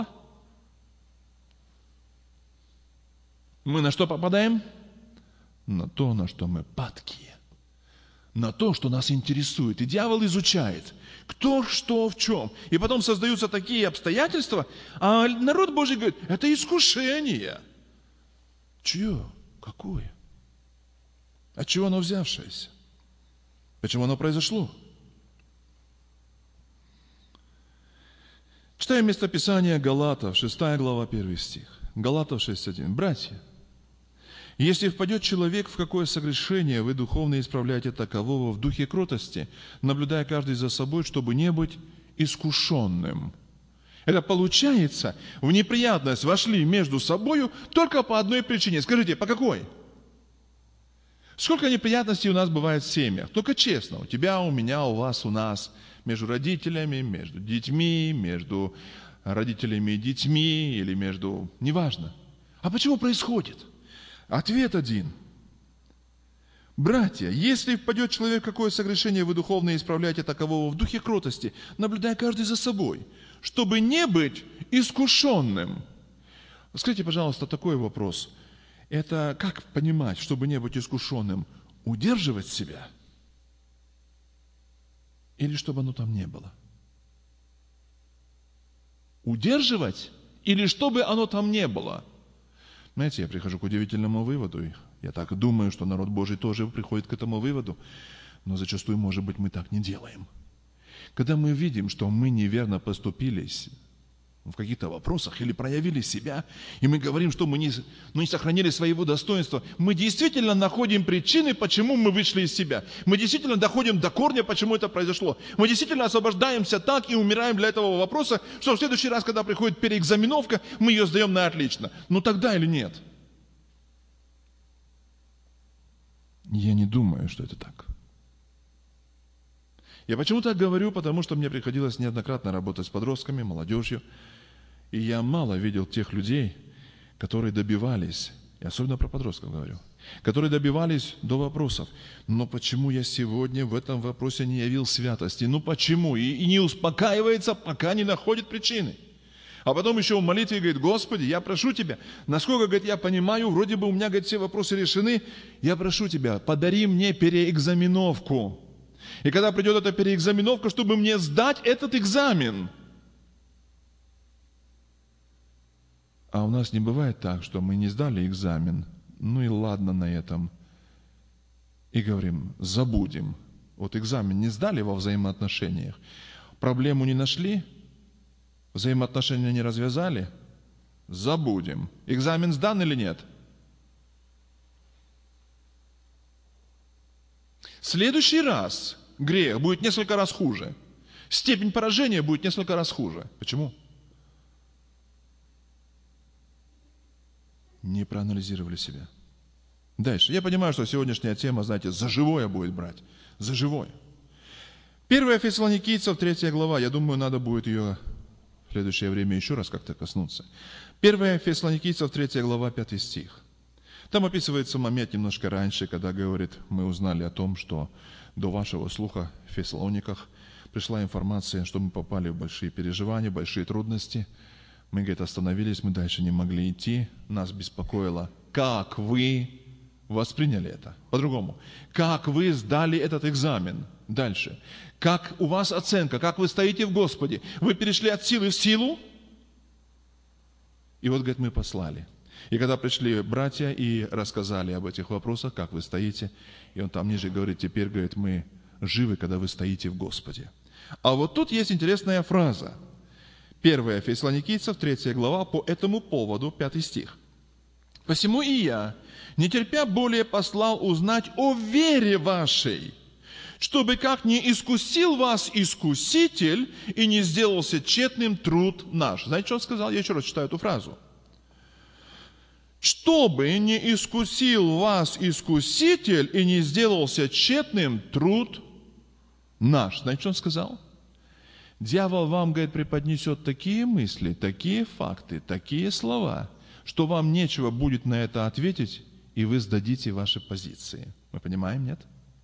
Мы на что попадаем? На то, на что мы падкие. На то, что нас интересует. И дьявол изучает, кто, что, в чем. И потом создаются такие обстоятельства, а народ Божий говорит, это искушение. Чье? Какое? От чего оно взявшееся? Почему оно произошло? Читаем местописание Галатов, шестая глава, первый стих. Галатов шесть один. Братья, если впадет человек в какое согрешение, вы духовно исправляете такового в духе кротости, наблюдая каждый за собой, чтобы не быть искушенным. Это получается, в неприятность вошли между собою только по одной причине. Скажите, по какой? Сколько неприятностей у нас бывает в семьях? Только честно, у тебя, у меня, у вас, у нас, между родителями, между детьми, между родителями и детьми, или между... Неважно. А почему происходит? Ответ один. Братья, если впадет человек в какое согрешение, вы духовно исправляете такового в духе кротости, наблюдая каждый за собой, чтобы не быть искушенным. Скажите, пожалуйста, такой вопрос. Это как понимать, чтобы не быть искушенным? Удерживать себя? Или чтобы оно там не было? Удерживать? Или чтобы оно там не было? Знаете, я прихожу к удивительному выводу. Я так думаю, что народ Божий тоже приходит к этому выводу. Но зачастую, может быть, мы так не делаем. Когда мы видим, что мы неверно поступились в каких-то вопросах или проявили себя, и мы говорим, что мы не, ну, не сохранили своего достоинства, мы действительно находим причины, почему мы вышли из себя. Мы действительно доходим до корня, почему это произошло. Мы действительно освобождаемся так и умираем для этого вопроса, что в следующий раз, когда приходит переэкзаменовка, мы ее сдаем на отлично. Ну тогда или нет? Я не думаю, что это так. Я почему так говорю? Потому что мне приходилось неоднократно работать с подростками, молодежью. И я мало видел тех людей, которые добивались, и особенно про подростков говорю, которые добивались до вопросов. Но почему я сегодня в этом вопросе не явил святости? Ну почему? И, и не успокаивается, пока не находит причины. А потом еще в молитве говорит: Господи, я прошу Тебя, насколько, говорит, я понимаю, вроде бы у меня, говорит, все вопросы решены, я прошу Тебя, подари мне переэкзаменовку. И когда придет эта переэкзаменовка, чтобы мне сдать этот экзамен. А у нас не бывает так, что мы не сдали экзамен, ну и ладно на этом. И говорим: забудем. Вот экзамен не сдали во взаимоотношениях, проблему не нашли, взаимоотношения не развязали, забудем. Экзамен сдан или нет? В следующий раз грех будет несколько раз хуже. Степень поражения будет несколько раз хуже. Почему? Не проанализировали себя. Дальше. Я понимаю, что сегодняшняя тема, знаете, за живое будет брать. За живое. Первая Фессалоникийцев, третья глава. Я думаю, надо будет ее в следующее время еще раз как-то коснуться. Первая Фессалоникийцев, третья глава, пятый стих. Там описывается момент немножко раньше, когда, говорит, мы узнали о том, что до вашего слуха в Фессалониках пришла информация, что мы попали в большие переживания, большие трудности. Мы, говорит, остановились, мы дальше не могли идти. Нас беспокоило, как вы восприняли это. По-другому, как вы сдали этот экзамен. Дальше. Как у вас оценка, как вы стоите в Господе. Вы перешли от силы в силу. И вот, говорит, мы послали. И когда пришли братья и рассказали об этих вопросах, как вы стоите, и он там ниже говорит: теперь, говорит, мы живы, когда вы стоите в Господе. А вот тут есть интересная фраза. первая Фессалоникийцев, третья глава, по этому поводу, пятый стих. «Посему и я, не терпя более, послал узнать о вере вашей, чтобы как не искусил вас искуситель и не сделался тщетным труд наш». Знаете, что он сказал? Я еще раз читаю эту фразу. «Чтобы не искусил вас искуситель и не сделался тщетным труд наш». Знаете, что он сказал? Дьявол вам, говорит, преподнесет такие мысли, такие факты, такие слова, что вам нечего будет на это ответить, и вы сдадите ваши позиции. Мы понимаем, нет?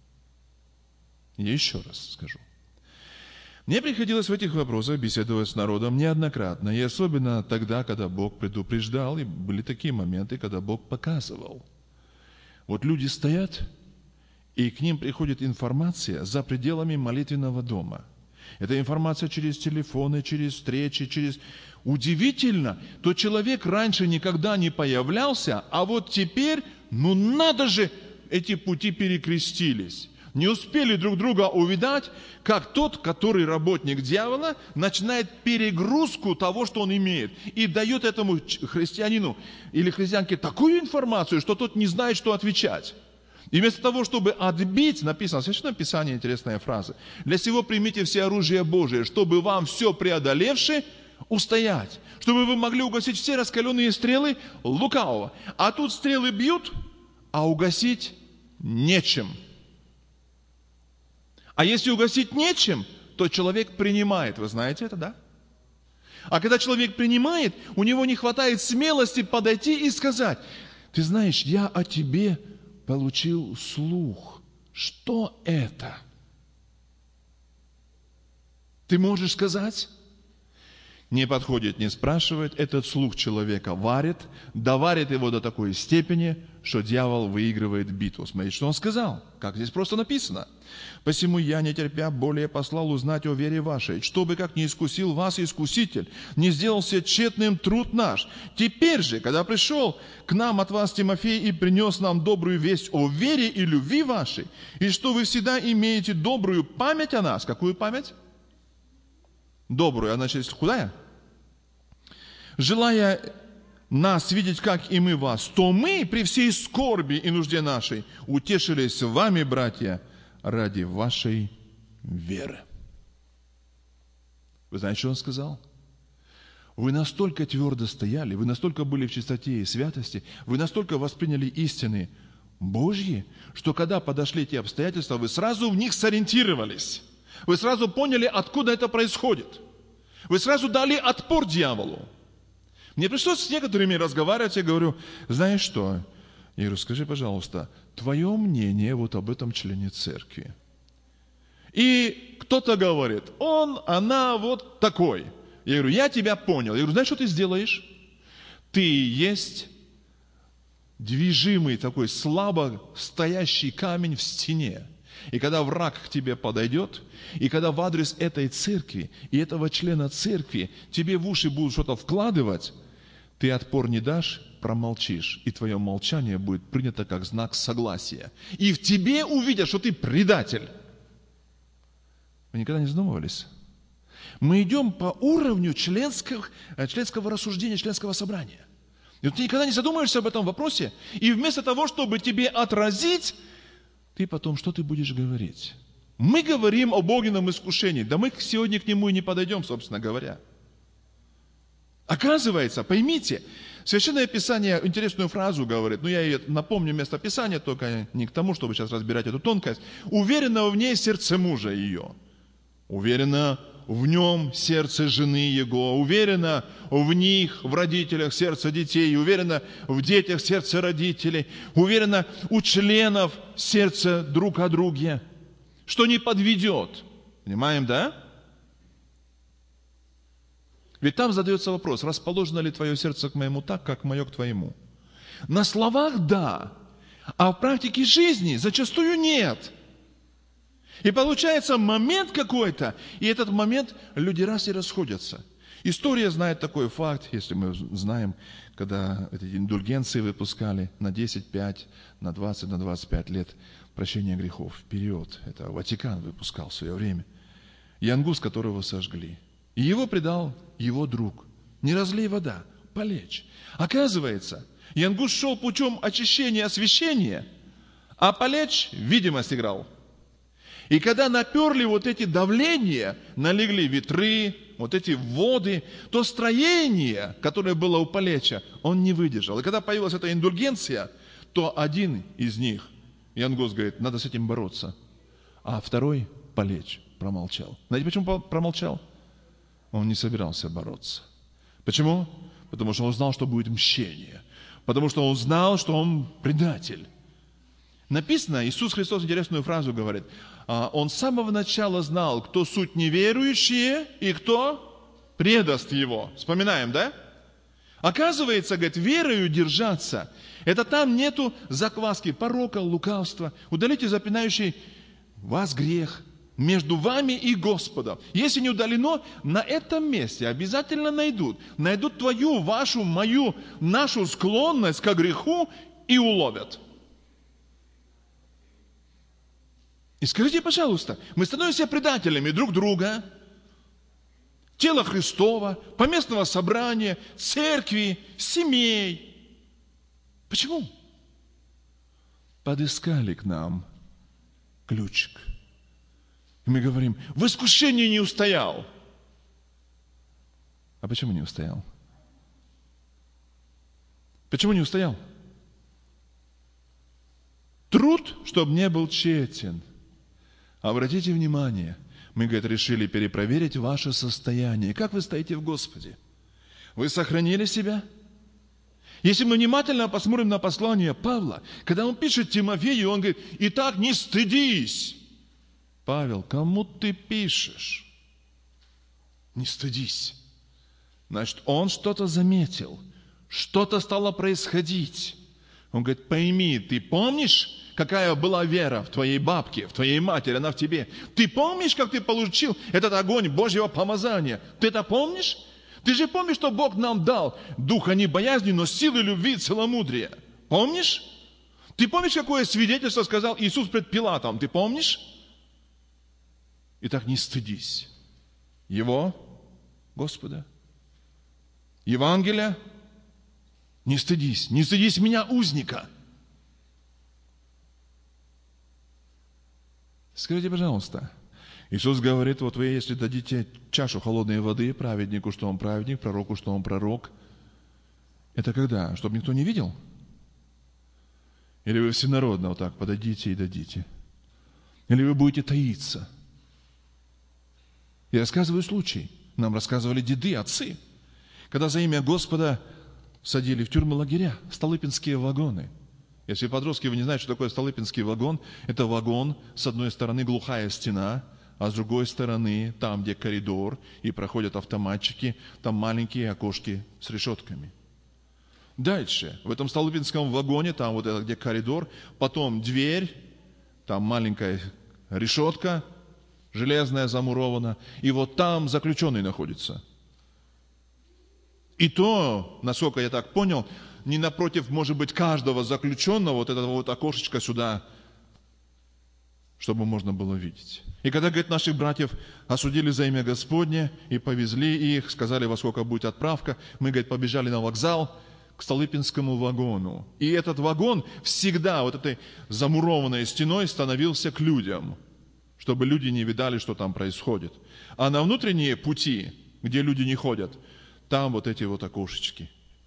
Я еще раз скажу. Мне приходилось в этих вопросах беседовать с народом неоднократно, и особенно тогда, когда Бог предупреждал, и были такие моменты, когда Бог показывал. Вот люди стоят, и к ним приходит информация за пределами молитвенного дома. Это информация через телефоны, через встречи, через... Удивительно, то человек раньше никогда не появлялся, а вот теперь, ну надо же, эти пути перекрестились. Не успели друг друга увидать, как тот, который работник дьявола, начинает перегрузку того, что он имеет, и дает этому христианину или христианке такую информацию, что тот не знает, что отвечать. И вместо того, чтобы отбить, написано в Священном Писании интересная фраза: «Для сего примите все оружие Божие, чтобы вам все преодолевши устоять, чтобы вы могли угасить все раскаленные стрелы лукавого». А тут стрелы бьют, а угасить нечем. А если угасить нечем, то человек принимает. Вы знаете это, да? А когда человек принимает, у него не хватает смелости подойти и сказать: ты знаешь, я о тебе получил слух. Что это? Ты можешь сказать? Не подходит, не спрашивает. Этот слух человека варит, доварит его до такой степени, что дьявол выигрывает битву. Смотрите, что он сказал. Как здесь просто написано. «Посему я, не терпя более, послал узнать о вере вашей, чтобы, как не искусил вас искуситель, не сделался тщетным труд наш. Теперь же, когда пришел к нам от вас Тимофей и принес нам добрую весть о вере и любви вашей, и что вы всегда имеете добрую память о нас». Какую память? Добрую, а значит, худая? желая нас видеть, как и мы вас, то мы при всей скорби и нужде нашей утешились вами, братья, ради вашей веры. Вы знаете, что он сказал? Вы настолько твердо стояли, вы настолько были в чистоте и святости, вы настолько восприняли истины Божьи, что когда подошли те обстоятельства, вы сразу в них сориентировались. Вы сразу поняли, откуда это происходит. Вы сразу дали отпор дьяволу. Мне пришлось с некоторыми разговаривать, я говорю, знаешь что? Я говорю, скажи, пожалуйста, твое мнение вот об этом члене церкви. И кто-то говорит, он, она вот такой. Я говорю, я тебя понял. Я говорю, знаешь, что ты сделаешь? Ты есть движимый такой слабо стоящий камень в стене. И когда враг к тебе подойдет, и когда в адрес этой церкви и этого члена церкви тебе в уши будут что-то вкладывать, ты отпор не дашь, промолчишь, и твое молчание будет принято как знак согласия. И в тебе увидят, что ты предатель. Вы никогда не задумывались? Мы идем по уровню членского, членского рассуждения, членского собрания. И вот ты никогда не задумываешься об этом вопросе, и вместо того, чтобы тебе отразить, ты потом, что ты будешь говорить? Мы говорим об огненном искушении, да мы сегодня к нему и не подойдем, собственно говоря. Оказывается, поймите, Священное Писание интересную фразу говорит, ну я ее напомню место Писания, только не к тому, чтобы сейчас разбирать эту тонкость. Уверенно в ней сердце мужа ее. Уверенно в нем сердце жены его. Уверенно в них, в родителях, сердце детей. Уверенно в детях, сердце родителей. Уверенно у членов сердце друг о друге. Что не подведет. Понимаем, да? Ведь там задается вопрос, расположено ли твое сердце к моему так, как мое к твоему. На словах да, а в практике жизни зачастую нет. И получается момент какой-то, и этот момент люди раз и расходятся. История знает такой факт, если мы знаем, когда эти индульгенции выпускали на десять, пять, на двадцать, на двадцать пять лет прощения грехов. Вперед. Это Ватикан выпускал в свое время. Янгус, которого сожгли. И его предал его друг. Не разлей вода, полечь. Оказывается, Янгус шел путем очищения, освящения, а полечь видимость играл. И когда наперли вот эти давления, налегли ветры, вот эти воды, то строение, которое было у Палеча, он не выдержал. И когда появилась эта индульгенция, то один из них, Янгус говорит, надо с этим бороться. А второй, Палеч, промолчал. Знаете, почему промолчал? Он не собирался бороться. Почему? Потому что он знал, что будет мщение. Потому что он знал, что он предатель. Написано, Иисус Христос интересную фразу говорит, Он с самого начала знал, кто суть неверующие и кто предаст Его. Вспоминаем, да? Оказывается, говорит, верою держаться, это там нету закваски, порока, лукавства. Удалите запинающий вас грех между вами и Господом. Если не удалено, на этом месте обязательно найдут. Найдут твою, вашу, мою, нашу склонность к греху и уловят. И скажите, пожалуйста, мы становимся предателями друг друга, тела Христова, поместного собрания, церкви, семей. Почему? Подыскали к нам ключик. И мы говорим, в искушении не устоял. А почему не устоял? Почему не устоял? Труд, чтобы не был тщетен. Обратите внимание, мы, говорит, решили перепроверить ваше состояние. Как вы стоите в Господе? Вы сохранили себя? Если мы внимательно посмотрим на послание Павла, когда он пишет Тимофею, он говорит, «Итак, не стыдись». Павел, кому ты пишешь? Не стыдись. Значит, он что-то заметил, что-то стало происходить. Он говорит, пойми, ты помнишь, какая была вера в твоей бабке, в твоей матери, она в тебе? Ты помнишь, как ты получил этот огонь Божьего помазания? Ты это помнишь? Ты же помнишь, что Бог нам дал духа не боязни, но силы любви и целомудрия? Помнишь? Ты помнишь, какое свидетельство сказал Иисус пред Пилатом? Ты помнишь? Итак, не стыдись Его, Господа. Евангелия, не стыдись, не стыдись меня, узника. Скажите, пожалуйста, Иисус говорит, вот вы, если дадите чашу холодной воды праведнику, что он праведник, пророку, что он пророк, это когда? Чтобы никто не видел? Или вы всенародно вот так подойдите и дадите? Или вы будете таиться? Я рассказываю случай. Нам рассказывали деды, отцы, когда за имя Господа садили в тюрьмы лагеря, столыпинские вагоны. Если подростки, вы не знаете, что такое столыпинский вагон, это вагон, с одной стороны глухая стена, а с другой стороны, там, где коридор, и проходят автоматчики, там маленькие окошки с решетками. Дальше, в этом столыпинском вагоне, там вот это, где коридор, потом дверь, там маленькая решетка, железная замурована, и вот там заключенный находится. И то, насколько я так понял, не напротив, может быть, каждого заключенного вот это вот окошечко сюда, чтобы можно было видеть. И когда, говорит, наших братьев осудили за имя Господне и повезли их, сказали, во сколько будет отправка, мы, говорит, побежали на вокзал к столыпинскому вагону. И этот вагон всегда вот этой замурованной стеной становился к людям, чтобы люди не видали, что там происходит. А на внутренние пути, где люди не ходят, там вот эти вот окошечки.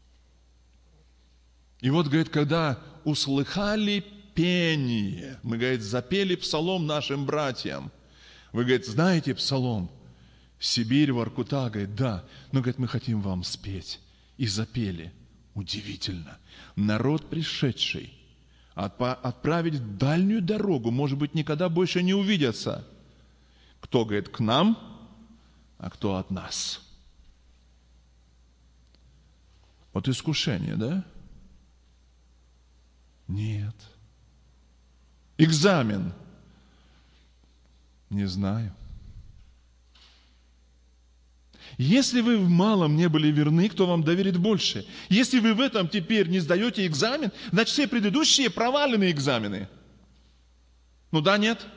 И вот, говорит, когда услыхали пение, мы, говорит, запели псалом нашим братьям. Вы, говорит, знаете псалом? Сибирь, Воркута, говорит, да. Но, говорит, мы хотим вам спеть. И запели. Удивительно. Народ пришедший отправить в дальнюю дорогу, может быть, никогда больше не увидятся. Кто, говорит, к нам, а кто от нас. Вот искушение, да? Нет. Экзамен. Не знаю. Если вы в малом не были верны, кто вам доверит больше? Если вы в этом теперь не сдаете экзамен, значит, все предыдущие проваленные экзамены. Ну да, нет?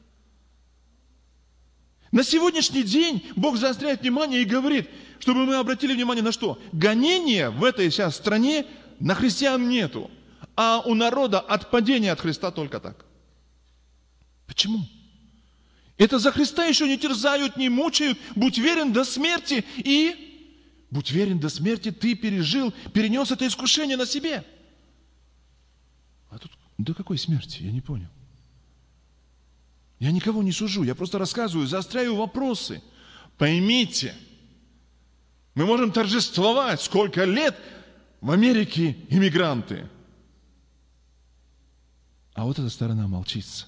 На сегодняшний день Бог заостряет внимание и говорит, чтобы мы обратили внимание на что? Гонения в этой сейчас стране на христиан нету, а у народа отпадение от Христа только так. Почему? Это за Христа еще не терзают, не мучают. Будь верен до смерти. И будь верен до смерти, ты пережил, перенес это искушение на себе. А тут до какой смерти? Я не понял. Я никого не сужу, я просто рассказываю, заостряю вопросы. Поймите, мы можем торжествовать, сколько лет в Америке иммигранты. А вот эта сторона молчится.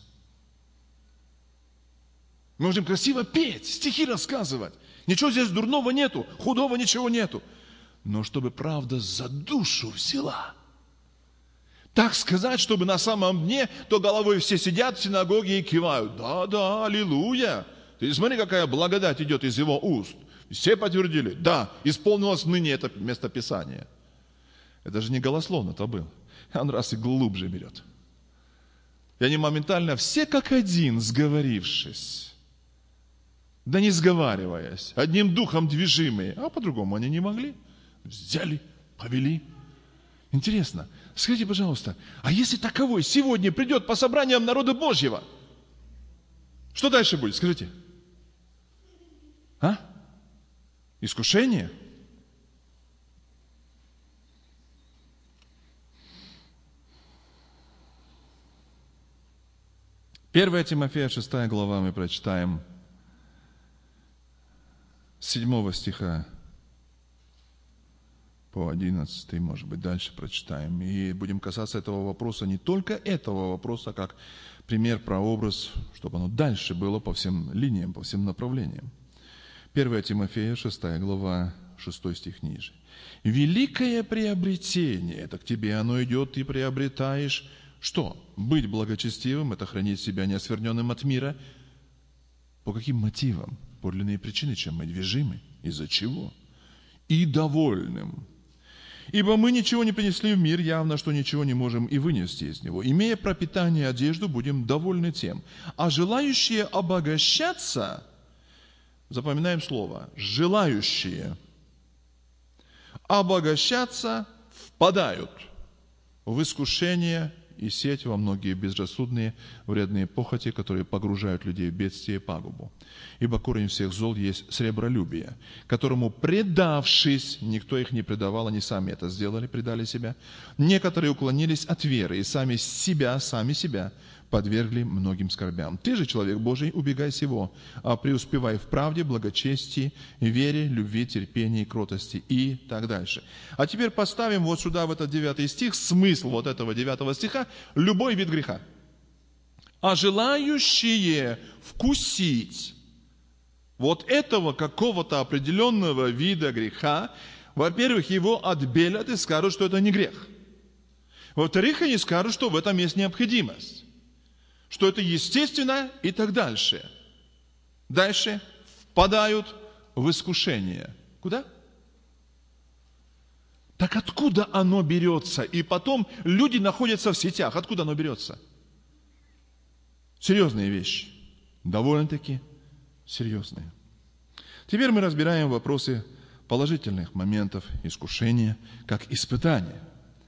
Мы можем красиво петь, стихи рассказывать. Ничего здесь дурного нету, худого ничего нету. Но чтобы правда за душу взяла. Так сказать, чтобы на самом дне, то головой все сидят в синагоге и кивают. Да, да, аллилуйя. Ты смотри, какая благодать идет из его уст. Все подтвердили. Да, исполнилось ныне это местописание. Это же не голословно-то было. Он раз и глубже берет. И они моментально все как один, сговорившись. Да не сговариваясь, одним духом движимые, а по-другому они не могли. Взяли, повели. Интересно, скажите, пожалуйста, а если таковой сегодня придет по собраниям народа Божьего, что дальше будет, скажите? А? Искушение? первое Тимофея, шестая глава, мы прочитаем с седьмого стиха по одиннадцатый, может быть, дальше прочитаем. И будем касаться этого вопроса, не только этого вопроса, как пример, прообраз, чтобы оно дальше было по всем линиям, по всем направлениям. первое Тимофея, шестая глава, шестой стих ниже. «Великое приобретение, это к тебе оно идет, ты приобретаешь». Что? Быть благочестивым – это хранить себя неоскверненным от мира. По каким мотивам? Подлинные причины, чем мы движимы. Из-за чего? И довольным. Ибо мы ничего не принесли в мир, явно, что ничего не можем и вынести из него. Имея пропитание и одежду, будем довольны тем. А желающие обогащаться, запоминаем слово, желающие обогащаться, впадают в искушение и сеть во многие безрассудные вредные похоти, которые погружают людей в бедствие и пагубу. Ибо корень всех зол есть сребролюбие, которому, предавшись, никто их не предавал, они сами это сделали, предали себя. Некоторые уклонились от веры и сами себя, сами себя подвергли многим скорбям. Ты же, человек Божий, убегай сего, а преуспевай в правде, благочестии, вере, любви, терпении, кротости и так дальше. А теперь поставим вот сюда, в этот девятый стих, смысл вот этого девятого стиха, любой вид греха. А желающие вкусить вот этого какого-то определенного вида греха, во-первых, его отбелят и скажут, что это не грех. Во-вторых, они скажут, что в этом есть необходимость, что это естественно и так дальше. Дальше впадают в искушение. Куда? Так откуда оно берется? И потом люди находятся в сетях. Откуда оно берется? Серьезные вещи. Довольно-таки серьезные. Теперь мы разбираем вопросы положительных моментов искушения, как испытания.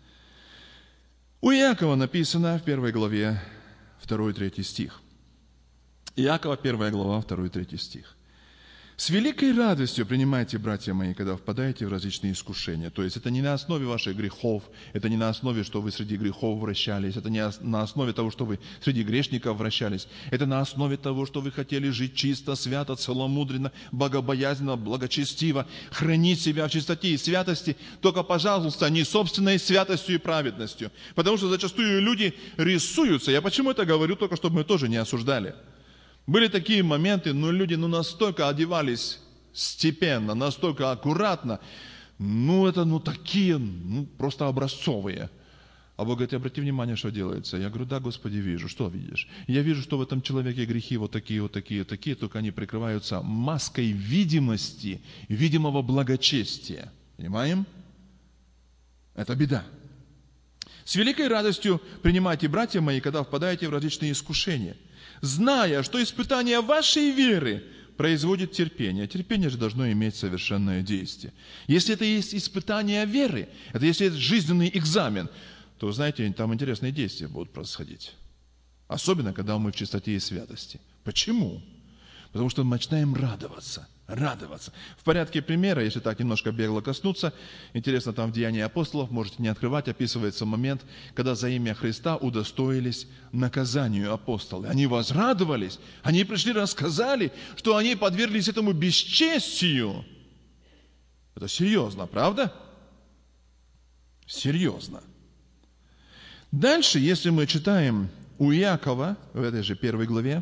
У Иакова написано в первой главе второй и третий стих. Иакова, первая глава, второй и третий стих. «С великой радостью принимайте, братья мои, когда впадаете в различные искушения». То есть это не на основе ваших грехов, это не на основе, что вы среди грехов вращались, это не на основе того, что вы среди грешников вращались, это на основе того, что вы хотели жить чисто, свято, целомудренно, богобоязненно, благочестиво, хранить себя в чистоте и святости, только, пожалуйста, не собственной святостью и праведностью. Потому что зачастую люди рисуются. Я почему это говорю, только чтобы мы тоже не осуждали. Были такие моменты, но люди ну, настолько одевались степенно, настолько аккуратно, ну это ну такие, ну просто образцовые. А Бог говорит, обрати внимание, что делается. Я говорю, да, Господи, вижу. Что видишь? Я вижу, что в этом человеке грехи вот такие, вот такие, вот такие, только они прикрываются маской видимости, видимого благочестия. Понимаем? Это беда. С великой радостью принимайте, братья мои, когда впадаете в различные искушения, зная, что испытание вашей веры производит терпение. Терпение же должно иметь совершенное действие. Если это есть испытание веры, это если это жизненный экзамен, то, знаете, там интересные действия будут происходить. Особенно, когда мы в чистоте и святости. Почему? Потому что мы начинаем радоваться. Радоваться. В порядке примера, если так немножко бегло коснуться, интересно, там в Деянии апостолов, можете не открывать, описывается момент, когда за имя Христа удостоились наказанию апостолы. Они возрадовались, они пришли, рассказали, что они подверглись этому бесчестию. Это серьезно, правда? Серьезно. Дальше, если мы читаем у Иакова, в этой же первой главе,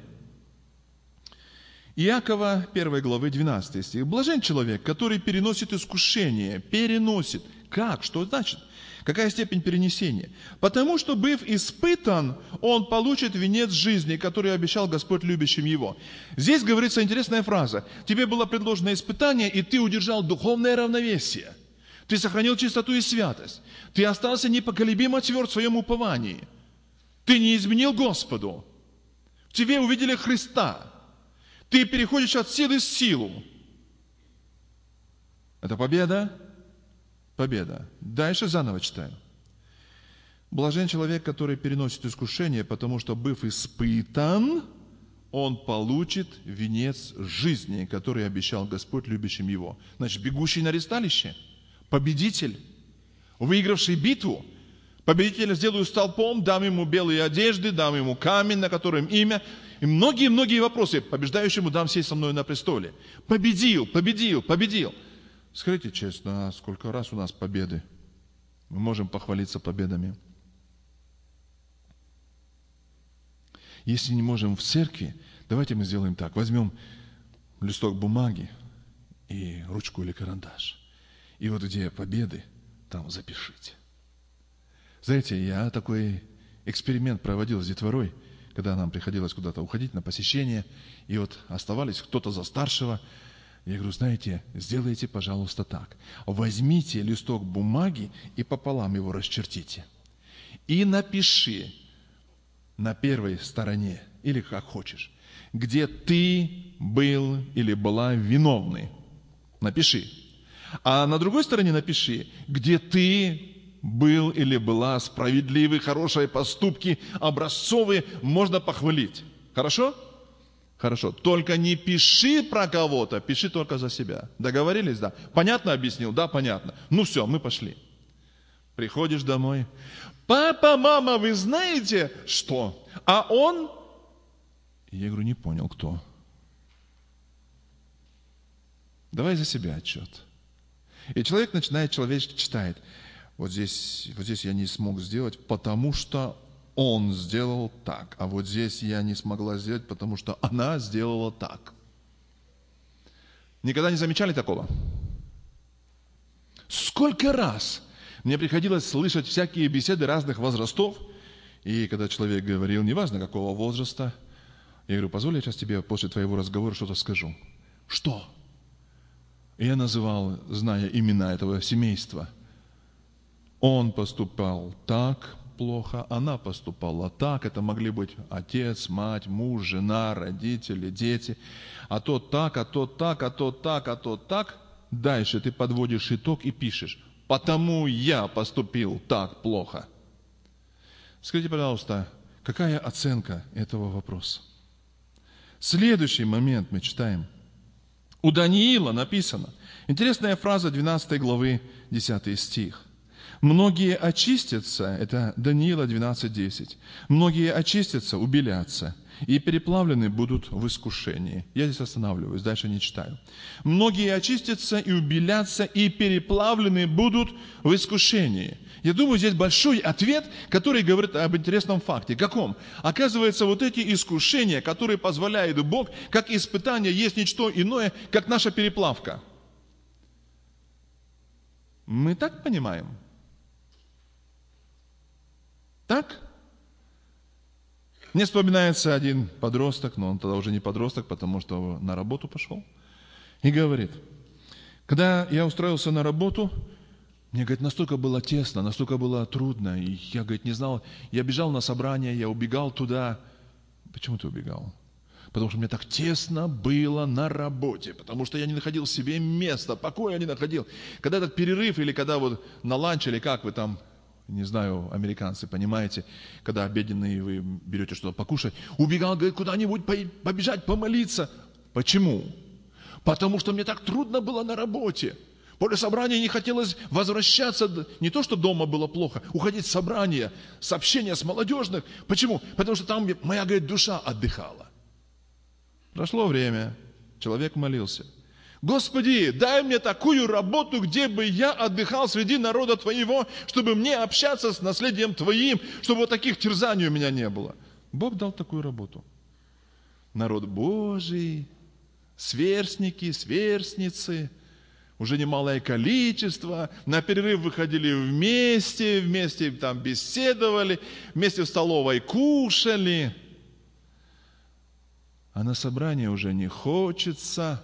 Иакова, первой главы, двенадцатый стих. «Блажен человек, который переносит искушение». Переносит. Как? Что значит? Какая степень перенесения? «Потому что, быв испытан, он получит венец жизни, который обещал Господь любящим его». Здесь говорится интересная фраза. Тебе было предложено испытание, и ты удержал духовное равновесие. Ты сохранил чистоту и святость. Ты остался непоколебимо тверд в своем уповании. Ты не изменил Господу. В тебе увидели Христа. Ты переходишь от силы в силу. Это победа? Победа. Дальше заново читаю. Блажен человек, который переносит искушение, потому что, быв испытан, он получит венец жизни, который обещал Господь любящим его. Значит, бегущий на ресталище, победитель, выигравший битву. Победителя сделаю столпом, дам ему белые одежды, дам ему камень, на котором имя. И многие-многие вопросы. Побеждающему дам сесть со мной на престоле. Победил, победил, победил. Скажите честно, а сколько раз у нас победы? Мы можем похвалиться победами. Если не можем в церкви, давайте мы сделаем так. Возьмем листок бумаги и ручку или карандаш. И вот где победы, там запишите. Знаете, я такой эксперимент проводил с детворой, когда нам приходилось куда-то уходить на посещение, и вот оставались кто-то за старшего. Я говорю, знаете, сделайте, пожалуйста, так. Возьмите листок бумаги и пополам его расчертите. И напиши на первой стороне, или как хочешь, где ты был или была виновный. Напиши. А на другой стороне напиши, где ты был или была справедливый, хорошие поступки, образцовые, можно похвалить. Хорошо? Хорошо. Только не пиши про кого-то, пиши только за себя. Договорились, да? Понятно объяснил? Да, понятно. Ну все, мы пошли. Приходишь домой. Папа, мама, вы знаете, что? А он... Я говорю, не понял, кто. Давай за себя отчет. И человек начинает, человечески читает. Вот здесь, вот здесь я не смог сделать, потому что он сделал так. А вот здесь я не смогла сделать, потому что она сделала так. Никогда не замечали такого? Сколько раз мне приходилось слышать всякие беседы разных возрастов, и когда человек говорил, неважно какого возраста, я говорю, позволь, я сейчас тебе после твоего разговора что-то скажу. Что? И я называл, зная имена этого семейства. Он поступал так плохо, она поступала так. Это могли быть отец, мать, муж, жена, родители, дети. А то так, а то так, а то так, а то так. Дальше ты подводишь итог и пишешь. Потому я поступил так плохо. Скажите, пожалуйста, какая оценка этого вопроса? Следующий момент мы читаем. У Даниила написано, интересная фраза двенадцатой главы, десятый стих. Многие очистятся, это Даниила двенадцать десять, многие очистятся, убелятся, и переплавлены будут в искушении. Я здесь останавливаюсь, дальше не читаю. Многие очистятся и убелятся, и переплавлены будут в искушении. Я думаю, здесь большой ответ, который говорит об интересном факте. Каком? Оказывается, вот эти искушения, которые позволяет Бог, как испытание, есть ничто иное, как наша переплавка. Мы так понимаем? Так? Мне вспоминается один подросток, но он тогда уже не подросток, потому что на работу пошел, и говорит, когда я устроился на работу, мне, говорит, настолько было тесно, настолько было трудно, и я, говорит, не знал, я бежал на собрание, я убегал туда. Почему ты убегал? Потому что мне так тесно было на работе, потому что я не находил себе места, покоя не находил. Когда этот перерыв, или когда вот на ланч, или как вы там, не знаю, американцы, понимаете, когда обеденные вы берете что-то покушать, убегал, говорит, куда-нибудь побежать, помолиться. Почему? Потому что мне так трудно было на работе. После собрания не хотелось возвращаться, не то, что дома было плохо, уходить в собрание, с общения с молодежных. Почему? Потому что там моя, говорит, душа отдыхала. Прошло время, человек молился. Господи, дай мне такую работу, где бы я отдыхал среди народа Твоего, чтобы мне общаться с наследием Твоим, чтобы вот таких терзаний у меня не было. Бог дал такую работу. Народ Божий, сверстники, сверстницы, уже немалое количество, на перерыв выходили вместе, вместе там беседовали, вместе в столовой кушали. А на собрание уже не хочется,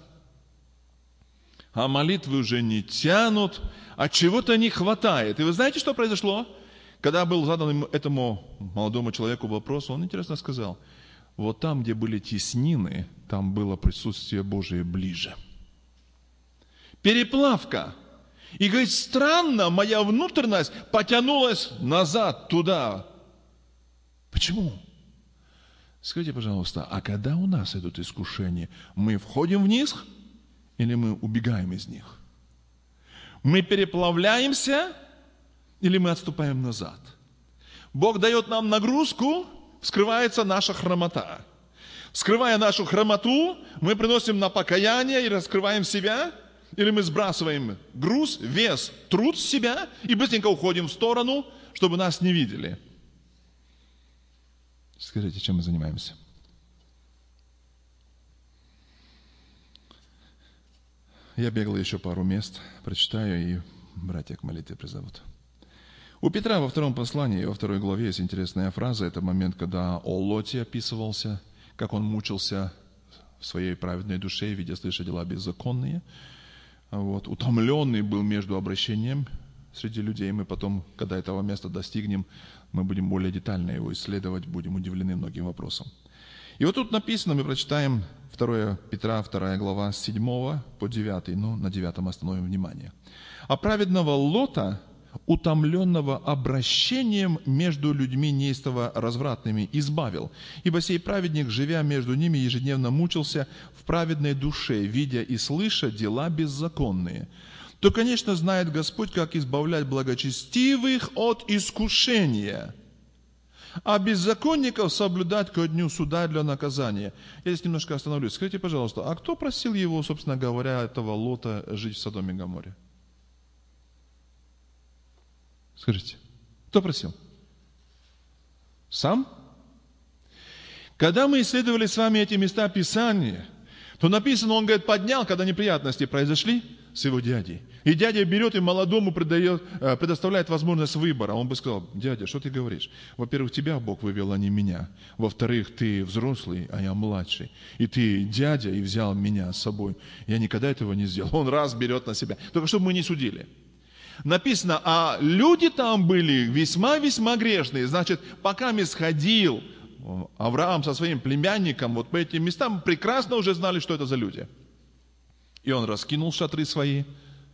а молитвы уже не тянут, а чего-то не хватает. И вы знаете, что произошло? Когда был задан этому молодому человеку вопрос, он интересно сказал, вот там, где были теснины, там было присутствие Божие ближе. Переплавка. И говорит, странно, моя внутренность потянулась назад, туда. Почему? Скажите, пожалуйста, а когда у нас идут искушения, мы входим в них или мы убегаем из них? Мы переплавляемся или мы отступаем назад? Бог дает нам нагрузку, вскрывается наша хромота. Вскрывая нашу хромоту, мы приносим на покаяние и раскрываем себя, или мы сбрасываем груз, вес, труд с себя и быстренько уходим в сторону, чтобы нас не видели. Скажите, чем мы занимаемся? Я бегал еще пару мест, прочитаю, и братья к молитве призовут. У Петра во втором послании, во второй главе есть интересная фраза. Это момент, когда о Лоте описывался, как он мучился в своей праведной душе, видя, слыша дела беззаконные. Вот. Утомленный был между обращением среди людей. Мы потом, когда этого места достигнем, мы будем более детально его исследовать, будем удивлены многим вопросам. И вот тут написано, мы прочитаем второе Петра, вторая глава, с седьмого по девятый, ну, на девятом остановим внимание. «А праведного Лота, утомленного обращением между людьми неистово развратными, избавил. Ибо сей праведник, живя между ними, ежедневно мучился в праведной душе, видя и слыша дела беззаконные. То, конечно, знает Господь, как избавлять благочестивых от искушения, а беззаконников соблюдать ко дню суда для наказания». Я здесь немножко остановлюсь. Скажите, пожалуйста, а кто просил его, собственно говоря, этого Лота, жить в Содоме и Гоморе? Скажите, кто просил? Сам? Когда мы исследовали с вами эти места Писания, то написано, он, говорит, поднял, когда неприятности произошли с его дядей. И дядя берет и молодому предает, предоставляет возможность выбора. Он бы сказал: дядя, что ты говоришь? Во-первых, тебя Бог вывел, а не меня. Во-вторых, ты взрослый, а я младший. И ты дядя, и взял меня с собой. Я никогда этого не сделал. Он раз берет на себя. Только чтобы мы не судили. Написано, а люди там были весьма-весьма грешные. Значит, пока мы сходил Авраам со своим племянником вот по этим местам, прекрасно уже знали, что это за люди. И он раскинул шатры свои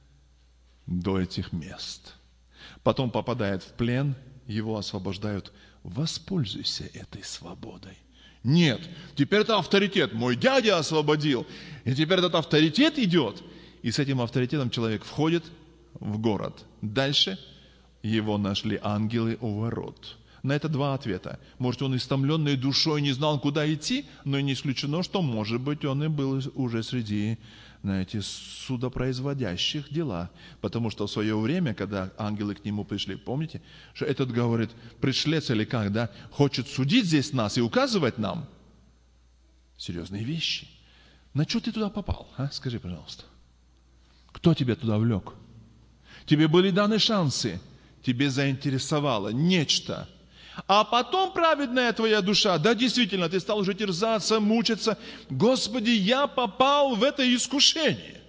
до этих мест. Потом попадает в плен, его освобождают. Воспользуйся этой свободой. Нет, теперь это авторитет. Мой дядя освободил. И теперь этот авторитет идет. И с этим авторитетом человек входит в город. Дальше его нашли ангелы у ворот. На это два ответа. Может, он истомленный душой не знал, куда идти, но не исключено, что, может быть, он и был уже среди, знаете, судопроизводящих дела. Потому что в свое время, когда ангелы к нему пришли, помните, что этот говорит, пришлец или как, да, хочет судить здесь нас и указывать нам серьезные вещи. На что ты туда попал, а? Скажи, пожалуйста. Кто тебя туда влек? Тебе были даны шансы, тебе заинтересовало нечто. А потом праведная твоя душа, да, действительно, ты стал уже терзаться, мучиться. Господи, я попал в это искушение.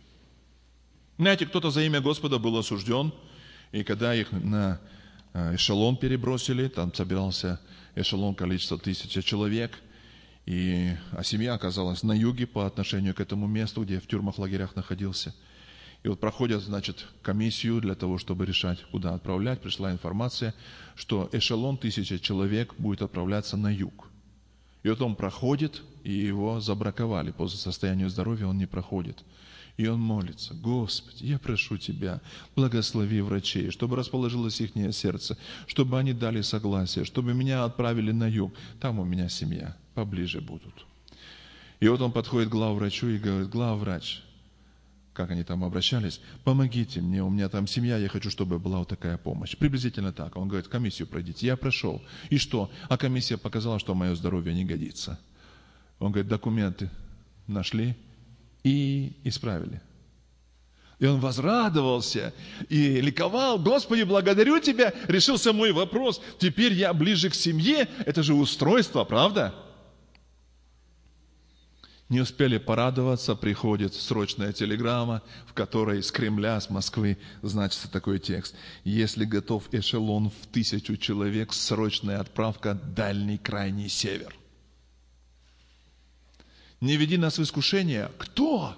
Знаете, кто-то за имя Господа был осужден, и когда их на эшелон перебросили, там собирался эшелон количество тысяча человек, и, а семья оказалась на юге по отношению к этому месту, где в тюрьмах, лагерях находился. И вот проходят, значит, комиссию для того, чтобы решать, куда отправлять. Пришла информация, что эшелон тысяча человек будет отправляться на юг. И вот он проходит, и его забраковали. По состоянию здоровья он не проходит. И он молится: Господи, я прошу Тебя, благослови врачей, чтобы расположилось их сердце, чтобы они дали согласие, чтобы меня отправили на юг. Там у меня семья, поближе будут. И вот он подходит к главврачу и говорит: главврач, как они там обращались, помогите мне, у меня там семья, я хочу, чтобы была вот такая помощь. Приблизительно так. Он говорит: комиссию пройдите. Я прошел. И что? А комиссия показала, что мое здоровье не годится. Он говорит: документы нашли и исправили. И он возрадовался и ликовал: Господи, благодарю Тебя, решился мой вопрос. Теперь я ближе к семье. Это же устройство, правда? Не успели порадоваться, приходит срочная телеграмма, в которой с Кремля, с Москвы значится такой текст: если готов эшелон в тысячу человек, срочная отправка, дальний крайний север. Не веди нас в искушение. Кто?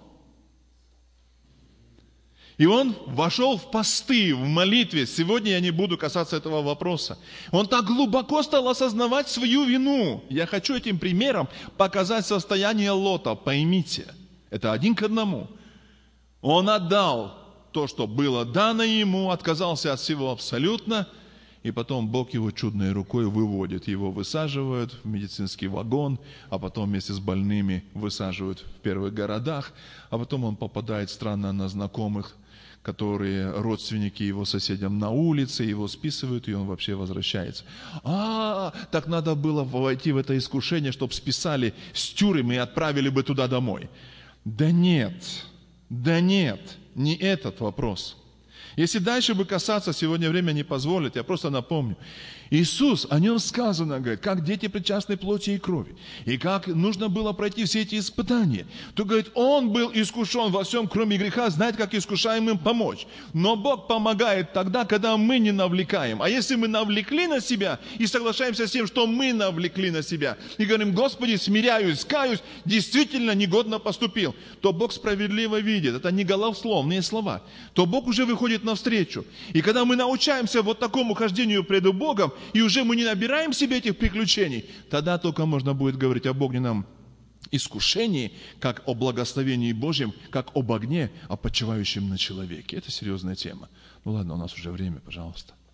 И он вошел в посты, в молитве. Сегодня я не буду касаться этого вопроса. Он так глубоко стал осознавать свою вину. Я хочу этим примером показать состояние Лота. Поймите, это один к одному. Он отдал то, что было дано ему, отказался от всего абсолютно, и потом Бог его чудной рукой выводит. Его высаживают в медицинский вагон, а потом вместе с больными высаживают в первых городах, а потом он попадает странно на знакомых, которые родственники его соседям на улице, его списывают, и он вообще возвращается. А, так надо было войти в это искушение, чтобы списали с тюрьмы и отправили бы туда домой. Да нет, да нет, не этот вопрос. Если дальше бы касаться, сегодня время не позволит, я просто напомню. Иисус, о нем сказано, говорит, как дети причастны плоти и крови, и как нужно было пройти все эти испытания. То, говорит, он был искушен во всем, кроме греха, знает, как искушаемым помочь. Но Бог помогает тогда, когда мы не навлекаем. А если мы навлекли на себя и соглашаемся с тем, что мы навлекли на себя, и говорим, Господи, смиряюсь, каюсь, действительно негодно поступил, то Бог справедливо видит. Это не голословные слова. То Бог уже выходит навстречу. И когда мы научаемся вот такому хождению пред Богом, и уже мы не набираем себе этих приключений, тогда только можно будет говорить об огненном искушении, как о благословении Божьем, как об огне, опочивающем на человеке. Это серьезная тема. Ну ладно, у нас уже время, пожалуйста.